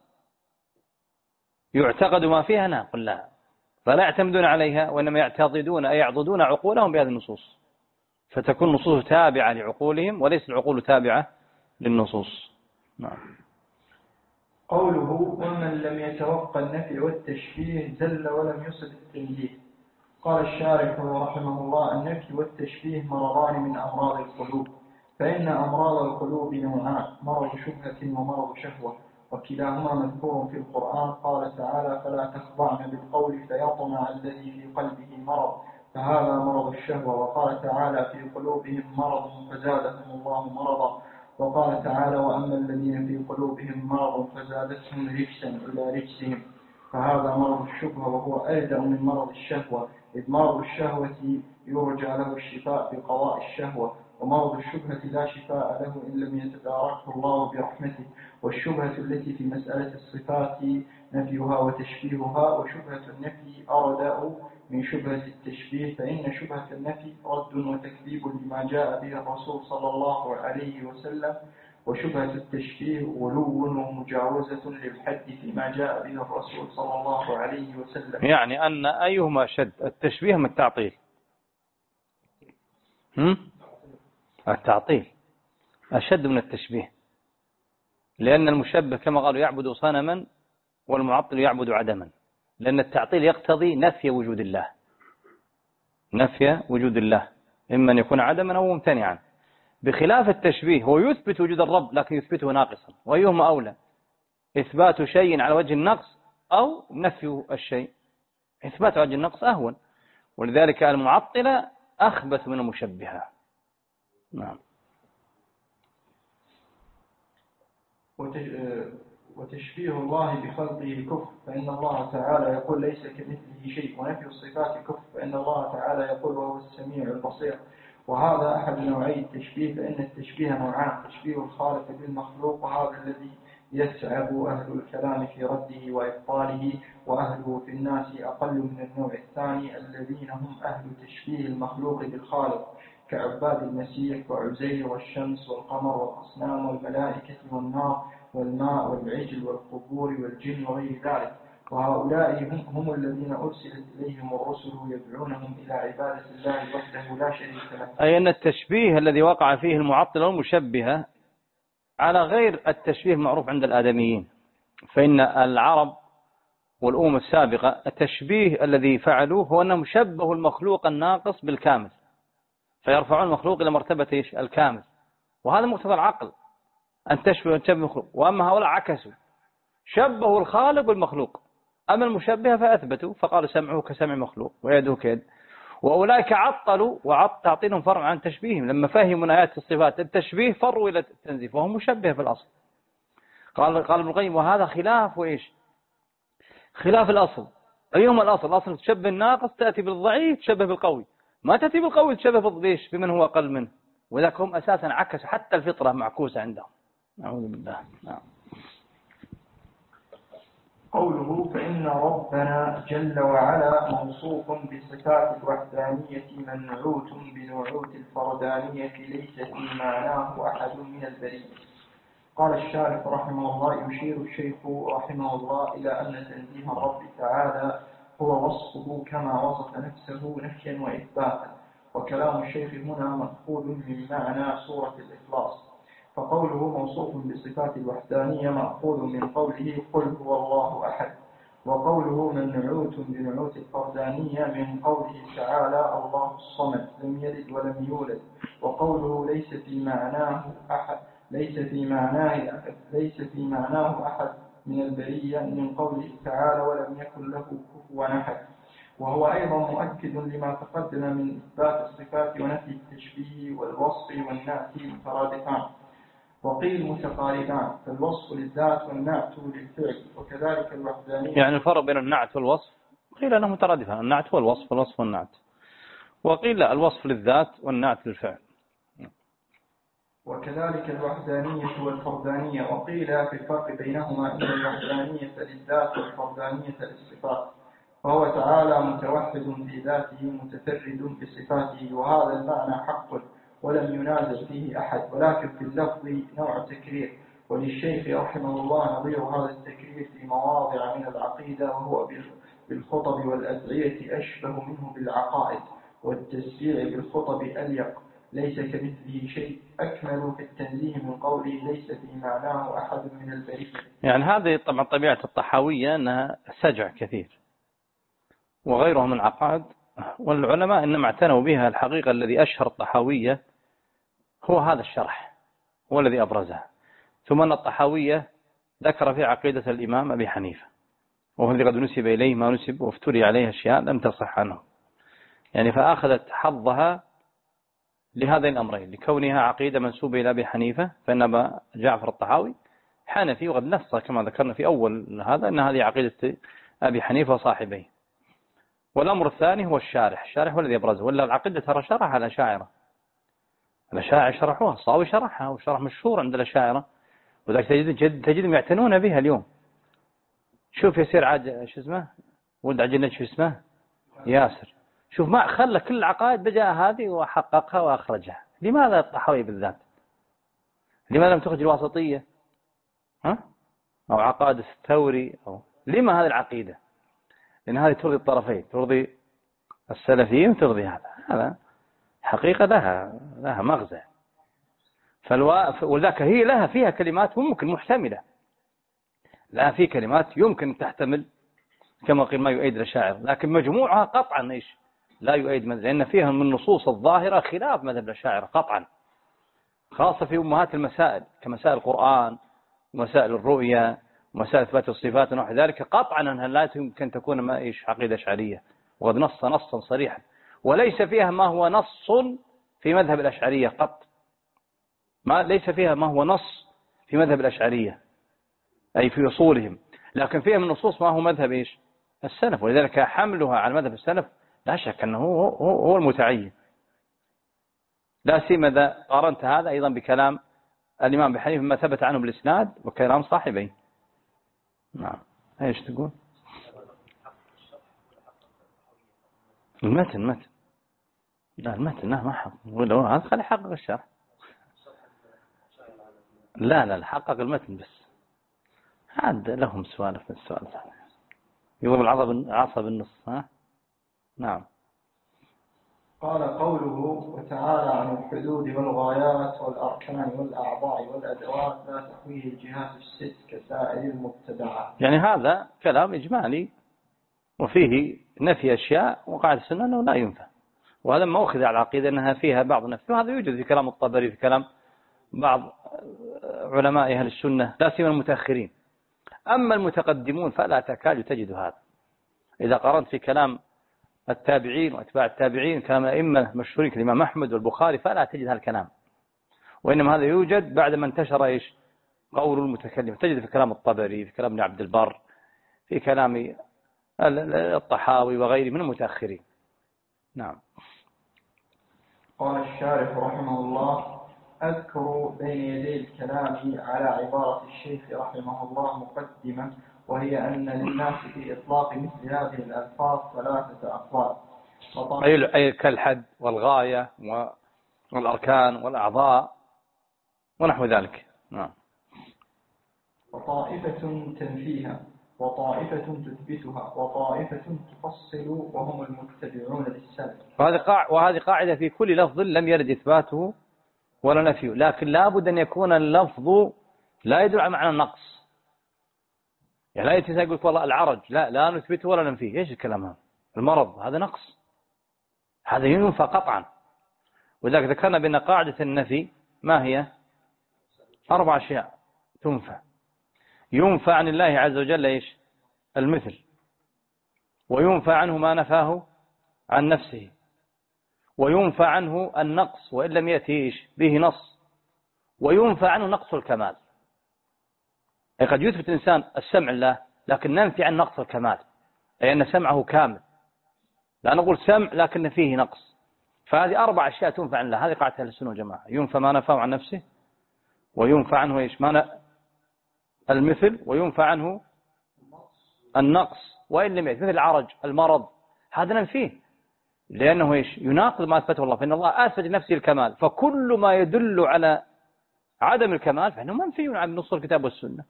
يعتقد ما فيها نقول لا، فلا يعتمدون عليها وإنما يعتضدون أي يعضدون عقولهم بهذه النصوص، فتكون النصوص تابعة لعقولهم وليس العقول تابعة للنصوص. نعم. قوله ومن لم يتوقع النفي والتشبيه زل ولم يصب التنزيه. قال الشارح رحمه الله النفي والتشبيه مرضان من أمراض القلوب، فإن أمراض القلوب نوعان، مرض شبهة ومرض شهوة، وكلاهما مذكور في القرآن. قال تعالى فلا تخضعن بالقول فيطمع الذي في قلبه مرض، فهذا مرض الشهوة. وقال تعالى في قلوبهم مرض فزادهم الله مرضا. وقال تعالى وأما الذين في قلوبهم مرض فزادتهم رجسا إلى رجسهم، فهذا مرض الشبهة وهو ألدأ من مرض الشهوة، إذ مرض الشهوة يرجى له الشفاء بقضاء الشهوة، ومرض الشبهة لا شفاء له إن لم يتداركه الله برحمته. والشبهة التي في مسألة الصفات نفيها وتشبيهها، وشبهة النفي أردأ من شبهة التشبيه، فإن شبهة النفي رد وتكذيب لما جاء به الرسول صلى الله عليه وسلم، وشبهة التشبيه غلو ومجاوزة للحد فيما جاء به الرسول صلى الله عليه وسلم. يعني أن أيهما أشد، التشبيه من التعطيل؟ هم؟ التعطيل أشد من التشبيه، لأن المشبه كما قالوا يعبد صنما والمعطل يعبد عدما، لأن التعطيل يقتضي نفي وجود الله، نفي وجود الله إما أن يكون عدما أو ممتنعا، بخلاف التشبيه هو يثبت وجود الرب لكن يثبته ناقصا. وأيهما أولى، إثبات شيء على وجه النقص أو نفي الشيء؟ إثبات وجه النقص أهون، ولذلك المعطلة أخبث من المشبهة. نعم. وتشبيه الله بخلقه كفر، فإن الله تعالى يقول ليس كمثله شيء، ونفي الصفات كفر، فإن الله تعالى يقول وهو السميع البصير. وهذا أحد نوعي التشبيه، فإن التشبيه نوعان، تشبيه الخالق بالمخلوق، وهذا الذي يسعب أهل الكلام في رده وإبطاله، وأهله في الناس أقل من النوع الثاني الذين هم أهل تشبيه المخلوق بالخالق، كعباد المسيح وعزير والشمس والقمر والأصنام والملائكة والنار والماء والعجل والقبور والجن وغير ذلك. وهؤلاء هم, هم الذين أرسلت إليهم الرسل يدعونهم إلى عبادة الله وحده لا شريك له. أي أن التشبيه الذي وقع فيه المعطلة والمشبهة على غير التشبيه المعروف عند الآدميين، فإن العرب والأمم السابقة التشبيه الذي فعلوه هو أنهم شبهوا المخلوق الناقص بالكامل، فيرفعون المخلوق إلى مرتبة إيش؟ الكامل، وهذا مقتضى العقل أن تشبه تشبه المخلوق. وأما هؤلاء عكسوا، شبهوا الخالق بالمخلوق، أما المشبهة فأثبتوا فقالوا سمعه كسمع مخلوق ويده كيد. وأولئك عطلوا وعط تعطيلهم فرع عن تشبيههم لما فهموا من آيات الصفات التشبيه فروا إلى التنزيه، وهم مشبه في الأصل. قال قال ابن القيم وهذا خلاف وإيش؟ خلاف الأصل. أيهما الأصل؟ الأصل تشبه الناقص تأتي بالضعيف تشبه بالقوي، ما تأتي بالقوي تشبه بالضعيف بمن هو أقل منه، وذاك هم أساسا عكسوا، حتى الفطرة معكوسة عندهم. أعوذ بالله. نعم. قوله فإن ربنا جل وعلا موصوف بصفات الوحدانية منعوت بنعوت الفردانية ليس في معناه أحد من البرية. قال الشارح رحمه الله يشير الشيخ رحمه الله إلى أن تنزيه الرب تعالى هو وصفه كما وصف نفسه نفيا وإثباتا، وكلام الشيخ هنا مأخوذ من معنى سورة الإخلاص، فقوله موصوف بصفات الوحدانية مأخوذ من قوله قل هو الله أحد، وقوله منعوت بنعوت الفردانية من قوله تعالى الله الصمد لم يلد ولم يولد، وقوله ليس في معناه أحد ليس في معناه ليس في معناه أحد من البرية من قوله تعالى ولم يكن له كفوا أحد، وهو أيضا مؤكد لما تقدم من إثبات الصفات ونفي التشبيه والوصف والنعت مترادفان، وقيل متقاربان، فالوصف للذات والنعت للفعل، وكذلك الوحدانية. يعني الفرق بين النعت والوصف قيل أنه مترادفان، النعت هو الوصف والوصف والنعت، وقيل لا الوصف للذات والنعت للفعل. وكذلك الوحدانية والفردانية، وقيل في الفرق بينهما إن الوحدانية للذات والفردانية للصفات، فهو تعالى متوحد في ذاته متفرد بصفاته، وهذا المعنى حق ولم ينازع فيه أحد، ولكن في اللفظ نوع تكرير، وللشيخ رحمه الله نظير هذا التكرير في مواضع من العقيدة، وهو بالخطب والأدعية أشبه منه بالعقائد، والتسبيع بالخطب أليق، ليس كمثله شيء، أكمل في التنزيه من قوله ليس في معناه أحد من البرية. يعني هذه طبعا طبيعة الطحاوية أنها سجع كثير وغيرها من العقائد، والعلماء إنما اعتنوا بها. الحقيقة الذي أشهر الطحاوية هو هذا الشرح، هو الذي أبرزها. ثم أن الطحاوية ذكر في عقيدة الإمام أبي حنيفة، وهو الذي قد نسب إليه ما نسب وافتري عليه أشياء لم تصح عنه، يعني فأخذت حظها لهذين الأمرين، لكونها عقيدة منسوبة إلى أبي حنيفة، فإن أبا جعفر الطحاوي حنفي، وقد نص كما ذكرنا في أول هذا أن هذه عقيدة أبي حنيفة وصاحبيه. والأمر الثاني هو الشارح، الشارح هو الذي يبرزه، ولا العقيدة ترى شرح الأشاعرة، الأشاعرة شرحوها، الصاوي شرحها وشرح مشهور عند الأشاعرة، وذلك تجد تجدهم يعتنون بها اليوم. شوف يسير عاد شو اسمه ولد عجل شو اسمه ياسر، شوف ما خلى كل العقائد بجاء هذه وحققها وأخرجها. لماذا الطحاوي بالذات؟ لماذا لم تخرج الواسطية ها؟ أو عقائد الثوري أو لما هذه العقيدة؟ لأن هذه ترضي الطرفين، ترضي السلفيين وترضي هذا هذا حقيقة لها لها مغزى. فالوا... وذاك هي لها فيها كلمات ممكن محتملة، لها في كلمات يمكن تحتمل كما قيل ما يؤيد الأشاعرة، لكن مجموعها قطعا إيش لا يؤيد، لأن فيها من النصوص الظاهرة خلاف مذهب الأشاعرة قطعا، خاصة في أمهات المسائل كمسائل القرآن ومسائل الرؤية ومسائل إثبات الصفات ونحو ذلك، قطعا أنها لا يمكن تكون ما إيش عقيدة أشعرية، وقد نص نصا صريحا، وليس فيها ما هو نص في مذهب الأشعرية قط، ما ليس فيها ما هو نص في مذهب الأشعرية أي في أصولهم، لكن فيها من نصوص ما هو مذهب إيش السلف، ولذلك حملها على مذهب السلف لا شك أنه هو, هو المتعين. لا سيما إذا قارنت هذا أيضا بكلام الإمام بحنيفة ما ثبت عنه بالإسناد وكلام صاحبين. نعم. ايش تقول؟ المتن المتن لا المتن لا ما حق، ولا هذا خلي حقق الشرح. لا لا حقق المتن بس، عاد لهم سوالف من السؤال ثاني. يضرب العصا بالنص. ها نعم. قال قوله وتعالى عن الحدود والغايات والأركان والأعضاء والأدوات لا تحويه الجهات الست كسائر المبتدعات. يعني هذا كلام إجمالي وفيه نفي أشياء وقاعد السنة أنه لا ينفع، وهذا ما أخذ على العقيدة أنها فيها بعض نفي، وهذا يوجد في كلام الطبري، في كلام بعض علماء أهل السنة لا سيما المتأخرين. أما المتقدمون فلا تكاد تجد هذا. إذا قرنت في كلام التابعين وأتباع التابعين كلام الأئمة مشهورين كالإمام أحمد والبخاري فلا تجد هذا الكلام، وإنما هذا يوجد بعد ما انتشر إيش قول المتكلم. تجد في كلام الطبري، في كلام ابن عبد البر، في كلام الطحاوي وغيره من المتأخرين. نعم. قال الشارح رحمه الله: أذكر بين يدي الكلام على عبارة الشيخ رحمه الله مقدمة، وهي أن للناس في إطلاق مثل هذه الألفاظ ثلاثة أقوال. أي كالحد والغاية والأركان والأعضاء ونحو ذلك. نعم. وطائفة تنفيها، وطائفة تثبتها، وطائفة تفصل، وهم المتبعون للسلف. وهذه قاعدة في كل لفظ لم يرد إثباته ولا نفيه، لكن لابد أن يكون اللفظ لا يدل على معنى النقص. يعني لا يتساءل يقول والله العرج لا لا نثبته ولا ننفيه. ايش الكلام هذا؟ المرض هذا نقص، هذا ينفى قطعا. وذلك ذكرنا بأن قاعدة النفي ما هي؟ أربع أشياء تنفى. ينفى عن الله عز وجل ايش؟ المثل، وينفى عنه ما نفاه عن نفسه، وينفى عنه النقص وإن لم يأتي ايش به نص، وينفى عنه نقص الكمال. أي قد يثبت الإنسان السمع لله لكن ننفي عن نقص الكمال، أي أن سمعه كامل، لا نقول سمع لكن فيه نقص. فهذه أربع أشياء تنفى عن الله. هذه قاعدة أهل السنة والجماعة. ينفى ما نفاه عن نفسه، وينفى عنه ايش ما ن... المثل، وينفى عنه النقص وإن لم يأتي، مثل العرج المرض هذا ننفيه لأنه ايش يناقض ما أثبته الله، فإن الله أثبت لنفسه الكمال، فكل ما يدل على عدم الكمال فإنه منفي عن نص الكتاب والسنة.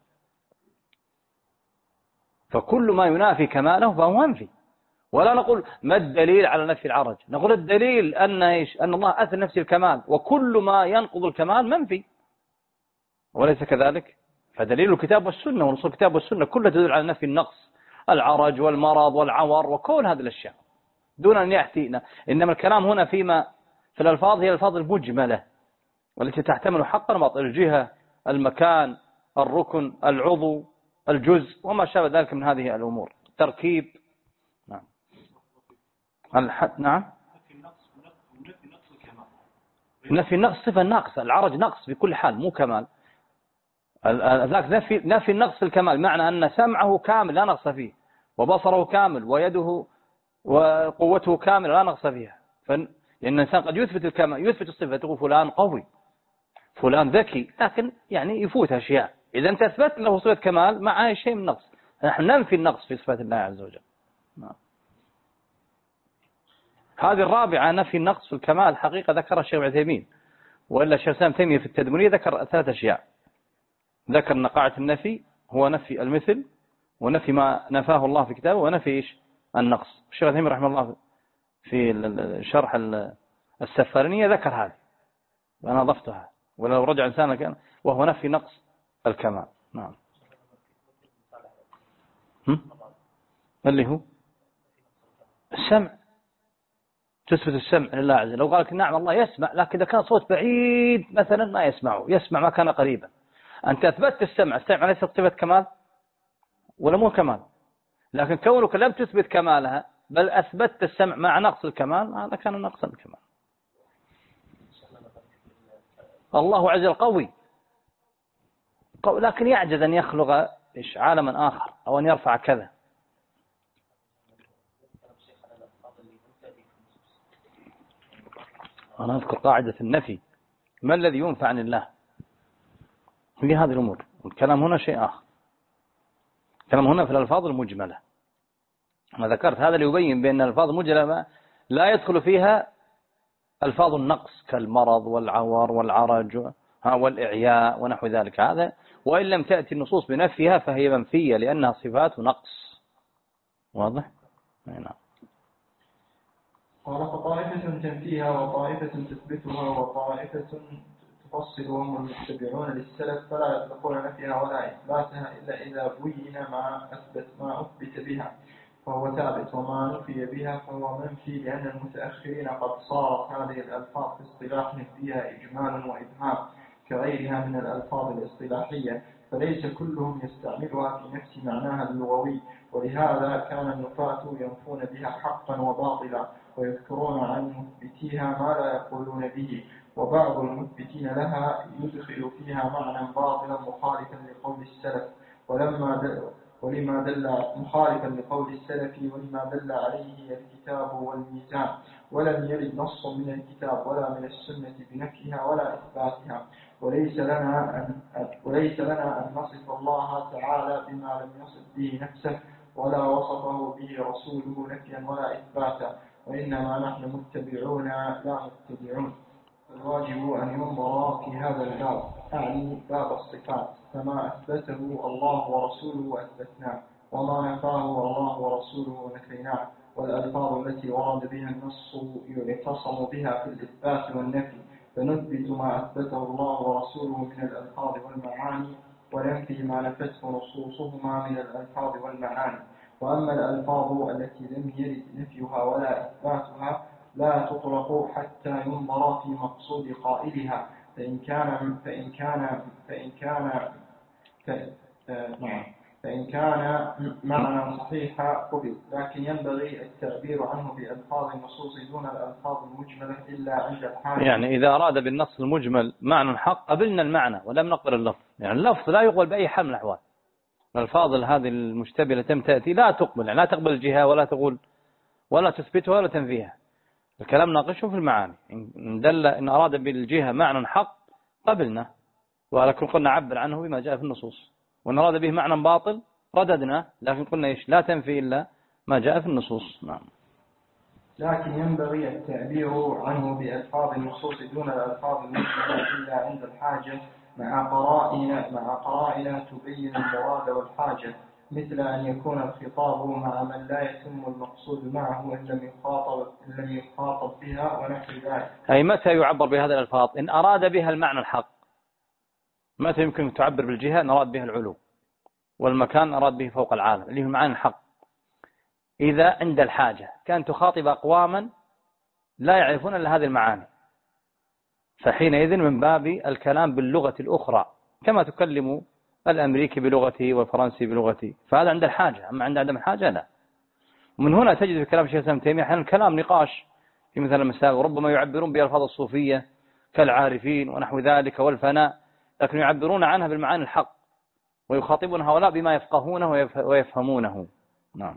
فكل ما ينافي كماله فهو منفي. ولا نقول ما الدليل على نفي العرج، نقول الدليل أن ايش أن الله أثبت لنفسه الكمال، وكل ما ينقض الكمال منفي، وليس كذلك. فدليل الكتاب والسنة ونص الكتاب والسنة كلها تدل على نفي النقص، العرج والمرض والعور وكل هذه الأشياء دون أن يأتينا. إنما الكلام هنا فيما في الألفاظ هي الألفاظ المجملة والتي تحتمل حقا وباطل، الجهة، المكان، الركن، العضو، الجزء وما شابه ذلك من هذه الأمور، تركيب. نعم. الحد. نعم. نفي النقص صفة ناقصة، العرج نقص بكل حال مو كمال. ذاك نفي نفي النقص الكمال، معنى أن سمعه كامل لا نقص فيه، وبصره كامل، ويده وقوته كامل لا نقص فيها. لأن الإنسان قد يثبت الكمال، يثبت الصفة، تقول فلان قوي، فلان ذكي، لكن يعني يفوت أشياء. إذا أنت أثبت له صفة كمال مع شيء من نقص، نحن ننفي النقص في صفات الله عز وجل. هذه الرابعة نفي النقص في الكمال، حقيقة ذكر الشيخ ابن عثيمين، وإلا الشيخ سام تيمية في التدمرية ذكر ثلاث أشياء. ذكر أن قاعدة النفي هو نفي المثل، ونفي ما نفاه الله في كتابه، ونفي إيش النقص. الشيخ ابن عثيمين رحمه الله في شرح السفارينية ذكر هذه وأنا ضفتها، ولو رجع إنسان كان وهو نفي نقص الكمال. نعم. هم؟ اللي هو السمع، تثبت السمع لله عز وجل. لو قالك نعم الله يسمع، لكن إذا كان صوت بعيد مثلا ما يسمعه، يسمع ما كان قريبا. أنت أثبتت السمع، السمع ليست صفة كمال ولا مو كمال، لكن كونك لم تثبت كمالها بل أثبتت السمع مع نقص الكمال، هذا كان نقص الكمال. الله عز وجل قوي، لكن يعجز أن يخلق إيش عالما آخر أو أن يرفع كذا. أنا أذكر قاعدة النفي، ما الذي ينفع عن الله في هذه الأمور. الكلام هنا شيء آخر، الكلام هنا في الألفاظ المجملة. أنا ذكرت هذا ليبين بأن الألفاظ المجملة لا يدخل فيها ألفاظ النقص كالمرض والعور والعرج والإعياء ونحو ذلك. هذا وإن لم تأتي النصوص بنفيها فهي منفية لأنها صفات نقص. واضح؟ نعم. قال فطائفة تنفيها وطائفة تثبتها وطائفة تفصل وهم المتبعون للسلف فلا يطلقون نفيها ولا إثباتها إلا إذا بين ما أثبت ما أثبت بها فهو ثابت وما نفي بها فهو منفي، لأن المتأخرين قد صارت هذه الألفاظ في اصطلاحهم فيها إجمال وإبهام كغيرها من الألفاظ الاصطلاحية، فليس كلهم يستعملها في نفس معناها اللغوي، ولهذا كان النفاة ينفون بها حقا وباطلا ويذكرون عن مثبتيها ما لا يقولون به، وبعض المثبتين لها يدخل فيها معنى باطلا مخالفا لقول السلف ولما دل ولما دل مخالفا لقول السلف ولما دل عليه الكتاب والميزان، ولم يرد نص من الكتاب ولا من السنة بنفيها ولا إثباتها، وليس لنا أن وليس لنا أن نصف الله تعالى بما لم يصف به نفسه ولا وصفه به رسوله نفيا ولا إثباتا، وإنما نحن متبعون لا متبعون. الواجب أن ينظر في هذا الباب، أعني باب الصفات، فما أثبته الله ورسوله أثبتناه وما نفاه الله ورسوله نفيناه، والألفاظ التي ورد بها النص يعتصم بها في الإثبات والنفي، فنثبت ما أثبته الله ورسوله من الألفاظ والمعاني وننفي ما نفته نصوصهما من الألفاظ والمعاني. وأما الألفاظ التي لم يرد نفيها ولا إثباتها لا تطلق حتى ينظر في مقصود قائلها، فإن كان فإن كان فإن كان فإن كان معنى صحيحا قبل، لكن ينبغي التعبير عنه بألفاظ النصوص دون الألفاظ المجملة إلا عند الحاجة. يعني إذا أراد بالنص المجمل معنى حق قبلنا المعنى ولم نقبل اللفظ، يعني اللفظ لا يقبل بأي حال من الأحوال. الألفاظ هذه المشتبهة تم تأتي لا تقبل، يعني لا تقبل الجهة ولا تقول ولا تثبتها ولا تنفيها. الكلام ناقشه في المعاني، إن دل إن أراد بالجهة معنى حق قبلنا، ولكن قلنا عبر عنه بما جاء في النصوص، وإن أراد به معنى باطل رددنا، لكن قلنا إيش لا تنفي إلا ما جاء في النصوص. نعم. لكن ينبغي التعبير عنه بألفاظ النصوص دون الألفاظ المجملة إلا عند الحاجة مع قرائن مع قرائن تبين المراد والحاجة، مثل أن يكون الخطاب مع من لا يتم المقصود معه إن لم يخاطب إن لم يخاطب بها ونحو ذلك. أي متى يعبر بهذه الألفاظ؟ إن أراد بها المعنى الحق. متى يمكن تعبر بالجهة؟ إن أراد بها العلو، والمكان أراد به فوق العالم اللي هو معنى الحق. إذا عند الحاجة كان تخاطب أقواما لا يعرفون إلا هذه المعاني، فحينئذ من باب الكلام باللغة الأخرى كما تكلم الأمريكي بلغته والفرنسي بلغته، فهذا عند الحاجة. أما عند عدم الحاجة لا. ومن هنا تجد في كلام الشيخ الإسلام ابن تيمية أحيانا كلام نقاش في مثل المسائل، وربما يعبرون بألفاظ الصوفية كالعارفين ونحو ذلك والفناء، لكن يعبرون عنها بالمعاني الحق ويخاطبون هؤلاء بما يفقهونه ويفهمونه. نعم.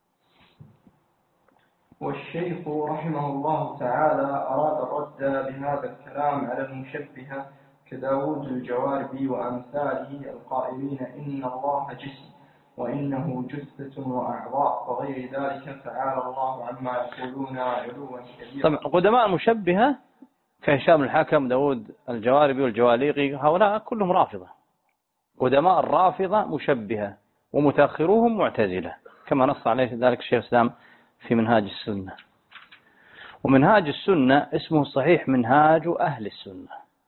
والشيخ رحمه الله تعالى أراد الرد بهذا الكلام على المشبهة كداود الجواربي وأمثاله القائلين إن الله جسم وإنه جثة وأعضاء وغير ذلك، تعالى الله عما يقولون علوا كبيرا. طبعا قدماء المشبهة كهشام الحكم داود الجواربي والجواليقي هؤلاء كلهم رافضة. قدماء الرافضة مشبهة ومتأخروهم معتزلة، كما نص عليه ذلك الشيخ الإسلام في منهاج السنة. ومنهاج السنة اسمه الصحيح منهاج أهل السنة،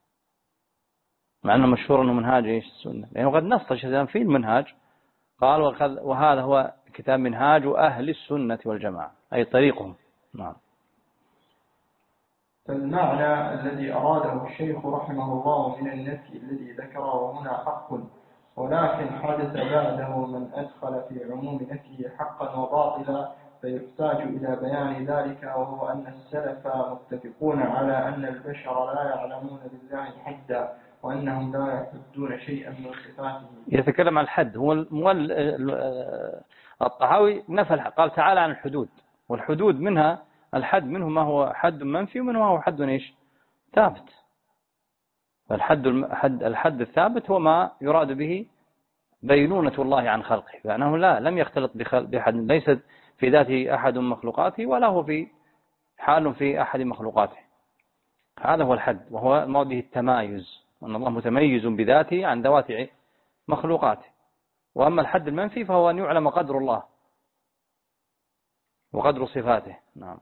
مع أنه مشهور أنه منهاج إيش السنة، لأنه قد نص الشيخ الإسلام في المنهاج قال وهذا هو كتاب منهاج أهل السنة والجماعة، أي طريقهم. نعم. فالمعنى الذي أراده الشيخ رحمه الله من النفي الذي ذكره هنا حق، ولكن حدث بعده من أدخل في عموم نفيه حقا وباطلا، فيحتاج إلى بيان ذلك، وهو أن السلف متفقون على أن البشر لا يعلمون بالله حدا، وأنهم لا يحدون شيئا من صفاته. يتكلم عن الحد. هو الطحاوي نفى، قال تعالى عن الحدود، والحدود منها الحد، منه ما هو حد منفي ومنه ما هو حد إيش ثابت. فالحد الحد, الحد الثابت هو ما يراد به بينونة الله عن خلقه، لأنه لا لم يختلط بأحد، ليست في ذاته أحد مخلوقاته ولا هو في حال في أحد مخلوقاته. هذا هو الحد، وهو ما به التمايز، أن الله متميز بذاته عن ذوات مخلوقاته. وأما الحد المنفي فهو أن يعلم قدر الله وقدر صفاته. نعم.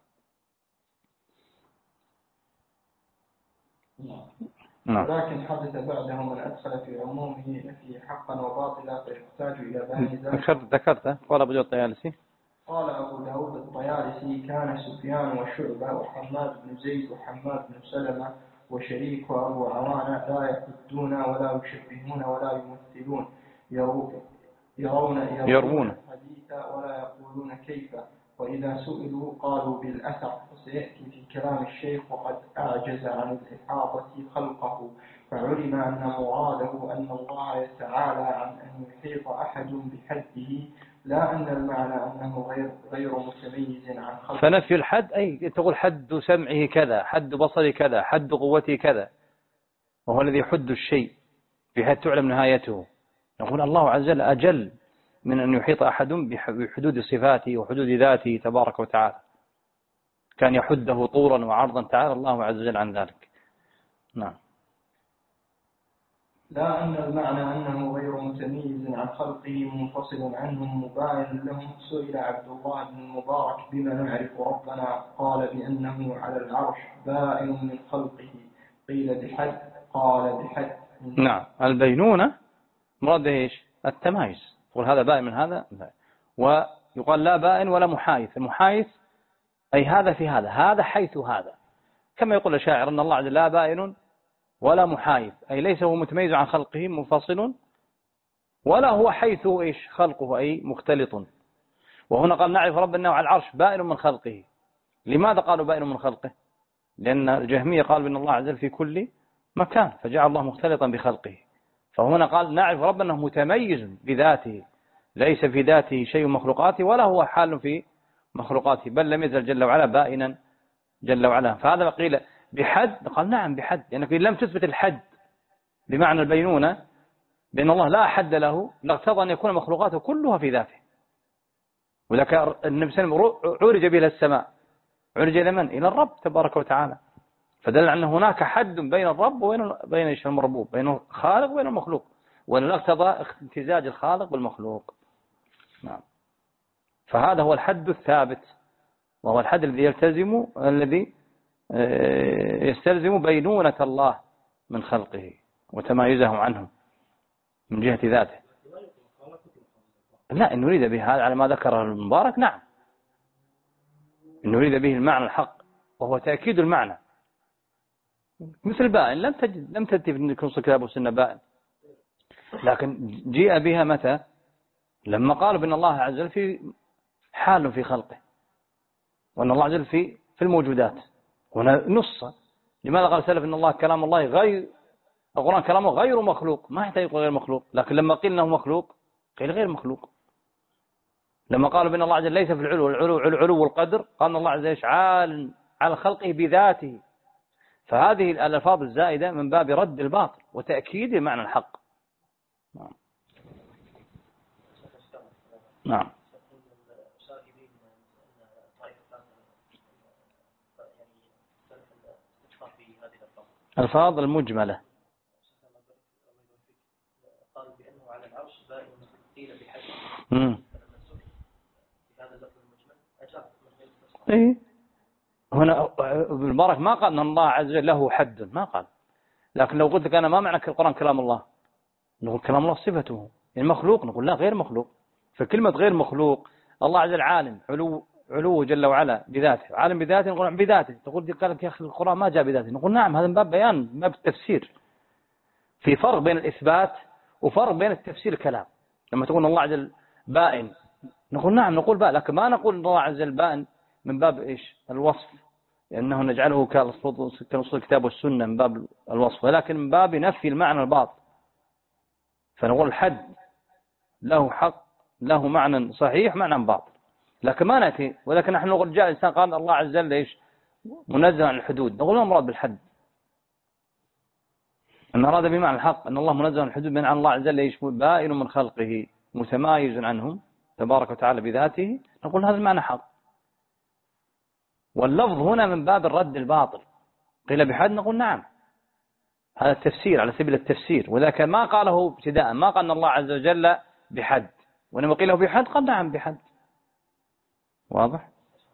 نعم. ولكن حدث بعده من أدخل في عمومه نفي حقا وباطلا فيحتاج إلى بيان ذلك. ذكرته قال أبو داود الطيالسي. قال أبو داود الطيالسي: كان سفيان وشعبة وحماد بن زيد وحماد بن سلمة وشريك وأبو عوانة لا يحدون ولا يشبهون ولا يمثلون، يرون يرون يروون الحديث ولا يقولون كيف، وإذا سئلوا قالوا بالأثر. وسيأتي في كلام الشيخ: وقد أعجز عن الإحاطة خلقه، فعلم أن مراده أن الله يتعالى عن أن يحيط أحد بحده، لا أن المعنى أنه غير غير متميز عن خلقه. فنفي الحد أي تقول حد سمعه كذا، حد بصره كذا، حد قوته كذا، وهو الذي يحد الشيء بحيث تعلم نهايته. نقول الله عز وجل أجل من أن يحيط أحد بحدود صفاته وحدود ذاته تبارك وتعالى، كان يحده طولا وعرضا، تعالى الله عز وجل عن ذلك. نعم. لا أن المعنى أنه غير متميز عن خلقه منفصل عنهم مباين لهم. سئل عبد الله بن المبارك: بما نعرف ربنا؟ قال: بأنه على العرش بائن من خلقه. قيل: بحد؟ قال: بحد. نعم. البينونة مراد ايش؟ التمايز. يقول هذا بائن من هذا، ويقال لا بائن ولا محايث. المحايث أي هذا في هذا، هذا حيث هذا، كما يقول الشاعر أن الله عز وجل لا بائن ولا محايث، أي ليس هو متميز عن خلقه منفصل، ولا هو حيث إيش خلقه أي مختلط. وهنا قال نعرف رب أنه على العرش بائن من خلقه. لماذا قالوا بائن من خلقه؟ لأن الجهمية قال بأن الله عز وجل في كل مكان، فجعل الله مختلطا بخلقه. فهنا قال نعرف رب أنه متميز بذاته، ليس في ذاته شيء مخلوقاته ولا هو حال في مخلوقاته، بل لم يزل جل وعلا بائنا جل وعلا. فهذا قيل بحد، قال نعم بحد، لأنك يعني لم تثبت الحد بمعنى البينونة بأن الله لا حد له، لاقتضى أن يكون مخلوقاته كلها في ذاته. ولك النبي صلى الله عليه وسلم عرج به إلى السماء، عرج إلى من؟ إلى الرب تبارك وتعالى، فدل أن هناك حد بين الرب وبين بين المربوب، بين الخالق وبين المخلوق، ولا اقتضى امتزاج الخالق بالمخلوق. نعم. فهذا هو الحد الثابت، وهو الحد الذي يلتزم الذي يستلزم بينونة الله من خلقه وتمايزه عنهم من جهة ذاته. لا، إن نريد به هذا على ما ذكره المبارك، نعم، إن نريد به المعنى الحق وهو تأكيد المعنى، مثل بائن لم تجد لم تأتي في نص الكتاب والسنة بائن، لكن جيء بها متى؟ لما قالوا بأن الله عز وجل في حال في خلقه، وأن الله عز وجل في في الموجودات. هنا نص. لماذا قال سلف ان الله كلام الله غير القرآن كلامه غير مخلوق؟ ما يحتاج يقول غير مخلوق، لكن لما قيل انه مخلوق قيل غير مخلوق. لما قالوا بان الله عز وجل ليس في العلو، العلو علو, علو القدر، قال ان الله عز وجل عال على خلقه بذاته. فهذه الالفاظ الزائده من باب رد الباطل وتاكيد معنى الحق. نعم. نعم. الفاظ المجملة. قال بأنه على العرش بائن قيل بحد. هذا اللفظ المجمل أجاب. إيه. هنا ابن المبارك ما قال أن الله عز وجل له حد، ما قال. لكن لو قلت لك أنا ما معنى القرآن كلام الله، نقول كلام الله صفته، يعني مخلوق، نقول لا غير مخلوق. فكلمة غير مخلوق، الله عز وجل عالم، علو علو جل وعلا بذاته، عالم بذاته، نقول بذاته. تقول قال لك يا أخي القرآن ما جاء بذاته، نقول نعم، هذا من باب بيان، من باب التفسير. في فرق بين الإثبات وفرق بين التفسير الكلام. لما تقول الله عز وجل بائن، نقول نعم، نقول بائن، لكن ما نقول الله عز وجل بائن من باب إيش؟ الوصف، لأنه نجعله كنص الكتاب والسنة من باب الوصف، ولكن من باب نفي المعنى الباطل. فنقول الحد له حق، له معنى صحيح، معنى باطل، لكن ما نأتي. ولكن نحن نقول جاء الإنسان قال الله عز وجل إيش؟ منزه عن الحدود، نقول ما مراد بالحد؟ أن أراد بمعنى الحق أن الله منزه عن الحدود، بأن الله عز وجل إيش؟ بائن من خلقه متمايز عنهم تبارك وتعالى بذاته، نقول هذا المعنى حق. واللفظ هنا من باب الرد الباطل. قيل بحد، نقول نعم، هذا التفسير على سبيل التفسير، ولكن ما قاله ابتداء، ما قال أن الله عز وجل بحد، وإنما قيل له بحد، قال نعم بحد. واضح؟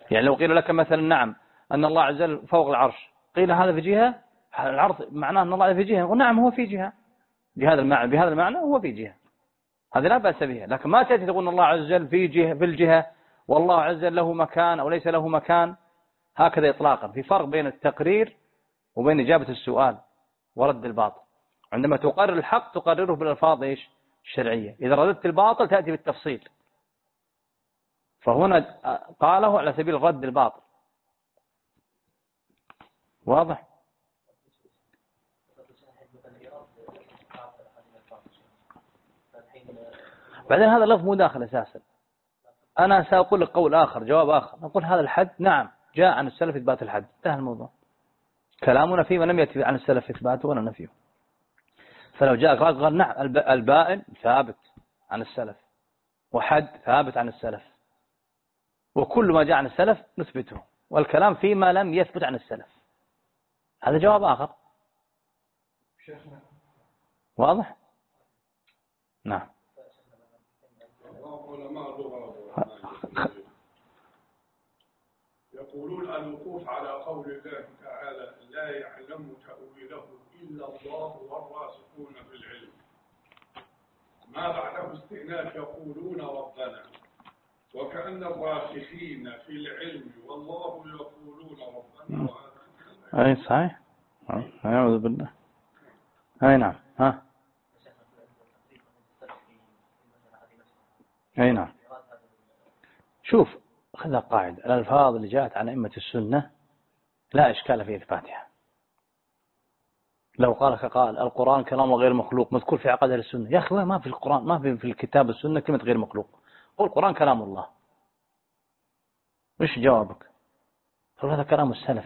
يعني لو قيل لك مثلا نعم أن الله عز وجل فوق العرش، قيل هذا في جهة، العرض معناه أن الله في جهة، ونعم هو في جهة بهذا المعنى، بهذا المعنى هو في جهة، هذا لا بأس بها. لكن ما تأتي تقول الله عز وجل في جهة في الجهة والله عز وجل له مكان أو ليس له مكان، هكذا إطلاقا. في فرق بين التقرير وبين إجابة السؤال ورد الباطل. عندما تقرر الحق تقرره بالألفاظ إيش؟ الشرعية. إذا رددت الباطل تأتي بالتفصيل. فهنا قاله على سبيل رد الباطل. واضح؟ بعدين هذا لفظ مداخل أساسا. أنا سأقول لك قول آخر، جواب آخر، نقول هذا الحد نعم جاء عن السلف إثبات الحد، انتهى الموضوع. كلامنا فيه ولم يأتي عن السلف إثباته ولا نفيه. فلو جاء قال قال نعم البائن ثابت عن السلف وحد ثابت عن السلف، وكل ما جاء عن السلف نثبته، والكلام فيما لم يثبت عن السلف. هذا جواب آخر. واضح؟ نعم. يقولون الوقوف على قول الله تعالى لا يعلم تأويله إلا الله والراسخون في العلم، ما بعده استئناف يقولون ربنا، وكأن الراسخين في العلم والله يقولون ربنا. أي صحيح. أعوذ بالله. أي نعم. ها. أي نعم. شوف خذها قاعدة، الألفاظ اللي جاءت عن أئمة السنة لا إشكال في إثباتها. لو قالك قال القرآن كلام غير مخلوق مذكور في عقائد السنة، يا أخي ما في القرآن، ما في في الكتاب السنة كلمة غير مخلوق، قل القرآن كلام الله. إيش جوابك؟ قال هذا كلام السلف.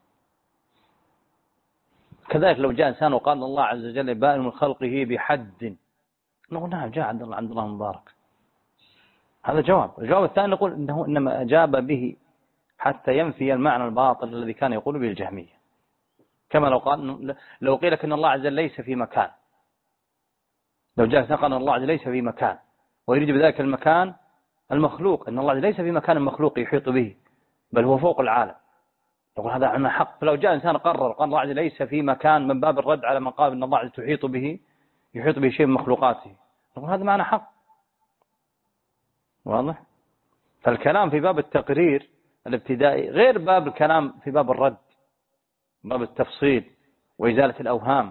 كذلك لو جاء إنسان وقال الله عز وجل بائن من خلقه بحد، نقول نعم جاء عند الله عند الله مبارك. هذا جواب. الجواب الثاني نقول إنه إنما أجاب به حتى ينفي المعنى الباطل الذي كان يقول به الجهمية. كما لو قال لو قيل لك إن الله عز وجل ليس في مكان، لو جاء قال الله عز وجل ليس في مكان ويريد بذلك المكان المخلوق، إن الله ليس في مكان مخلوق يحيط به بل هو فوق العالم، نقول هذا عنا حق. فلو جاء إنسان قرر قال الله عز وجل ليس في مكان من باب الرد على من قال إن الله عز وجل تحيط به يحيط به شيء من مخلوقاته، نقول هذا معنى حق. واضح؟ فالكلام في باب التقرير الابتدائي غير باب الكلام في باب الرد، باب التفصيل وإزالة الأوهام.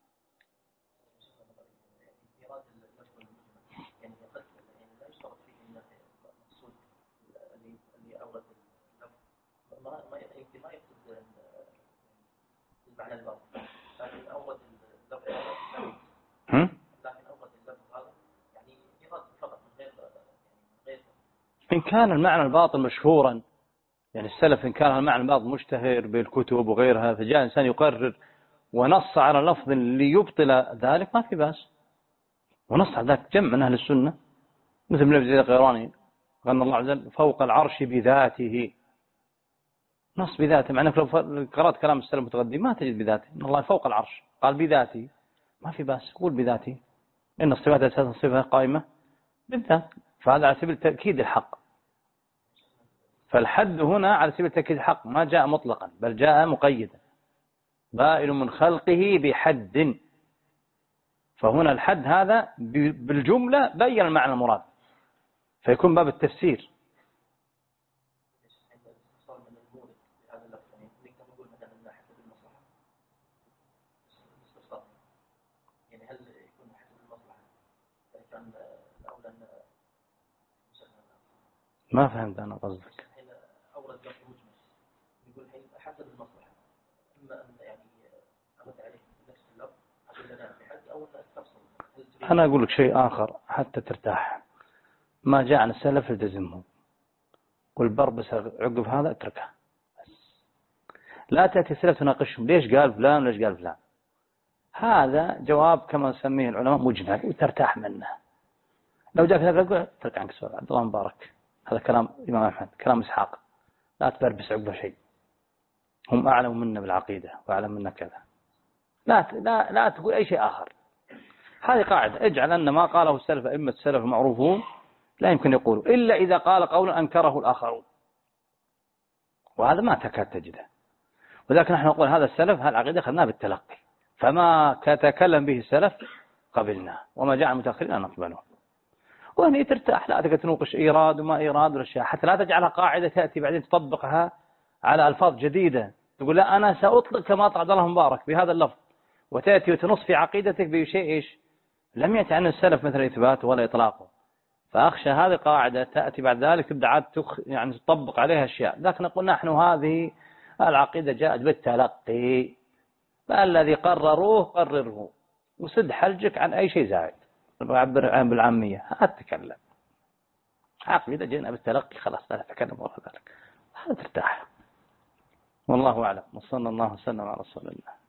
إن كان المعنى الباطل مشهورا، يعني السلف إن كان المعنى الباطل مشتهر بالكتب وغيرها، فجاء إنسان يقرر ونص على لفظ ليبطل ذلك ما في بأس، ونص على ذلك جمع من أهل السنة مثل ابن أبي زيد القيرواني قال الله عز وجل فوق العرش بذاته، نص بذاته، مع أنك لو قرأت كلام السلف المتقدم ما تجد بذاته، إن الله فوق العرش قال بذاته ما في بأس، قول بذاته، إن الصفات أساسا صفة قائمة بالذات، فهذا على سبيل تأكيد الحق. فالحد هنا على سبيل تأكيد الحق ما جاء مطلقا بل جاء مقيدا، بائن من خلقه بحد، فهنا الحد هذا بالجملة بين المعنى المراد فيكون باب التفسير. ما فهمت أنا قصدك. أورد لفظ مجمل يقول حسب المصلحة، إما أن يعني أرد عليه نفس اللفظ أقول لنا بحد أو تفصل. أنا أقول لك شيء آخر حتى ترتاح، ما جاء عن السلف التزمه، قل بربس عقب هذا اتركه، لا تأتي السلف تناقشهم ليش قال فلان وليش قال فلان. هذا جواب كما نسميه العلماء مجمل وترتاح منه. لو جاء فلان يقول اترك عنك السؤال عبد الله مبارك، هذا كلام إمام أحمد كلام إسحاق، لا تبربس عقبه شيء، هم أعلم منا بالعقيدة وأعلم منا كذا، لا لا لا تقول أي شيء آخر. هذه قاعدة، اجعل أن ما قاله السلف أئمة السلف المعروفون لا يمكن يقولوا إلا إذا قال قولا أنكره الآخرون، وهذا ما تكاد تجده. ولكن نحن نقول هذا السلف هالعقيدة أخذناه بالتلقي، فما تكلم به السلف قبلناه، وما جاء المتأخرين أن نقبله. وهني ترتاح، لا تقدر تنوقش إيراد وما إيراد والأشياء، حتى لا تجعلها قاعدة تأتي بعدين تطبقها على ألفاظ جديدة، تقول لا أنا سأطلق كما أطلق عبد الله مبارك بهذا اللفظ، وتأتي وتنص في عقيدتك بشيء إيش لم يأتي عن السلف مثل إثباته ولا إطلاقه. فأخشى هذه قاعدة تأتي بعد ذلك تبدأ عاد تخ يعني تطبق عليها أشياء. لكن نقول نحن هذه العقيدة جاءت بالتلقي، فالذي قرروه قرره، وسد حلجك عن أي شيء زائد، بعبر عن بالعامية هتتكلم عقيدة جينا بالتلقي خلاص لا نتكلم وراء ذلك، هذا ترتاح. والله أعلم، وصلى الله وسلم على رسول الله.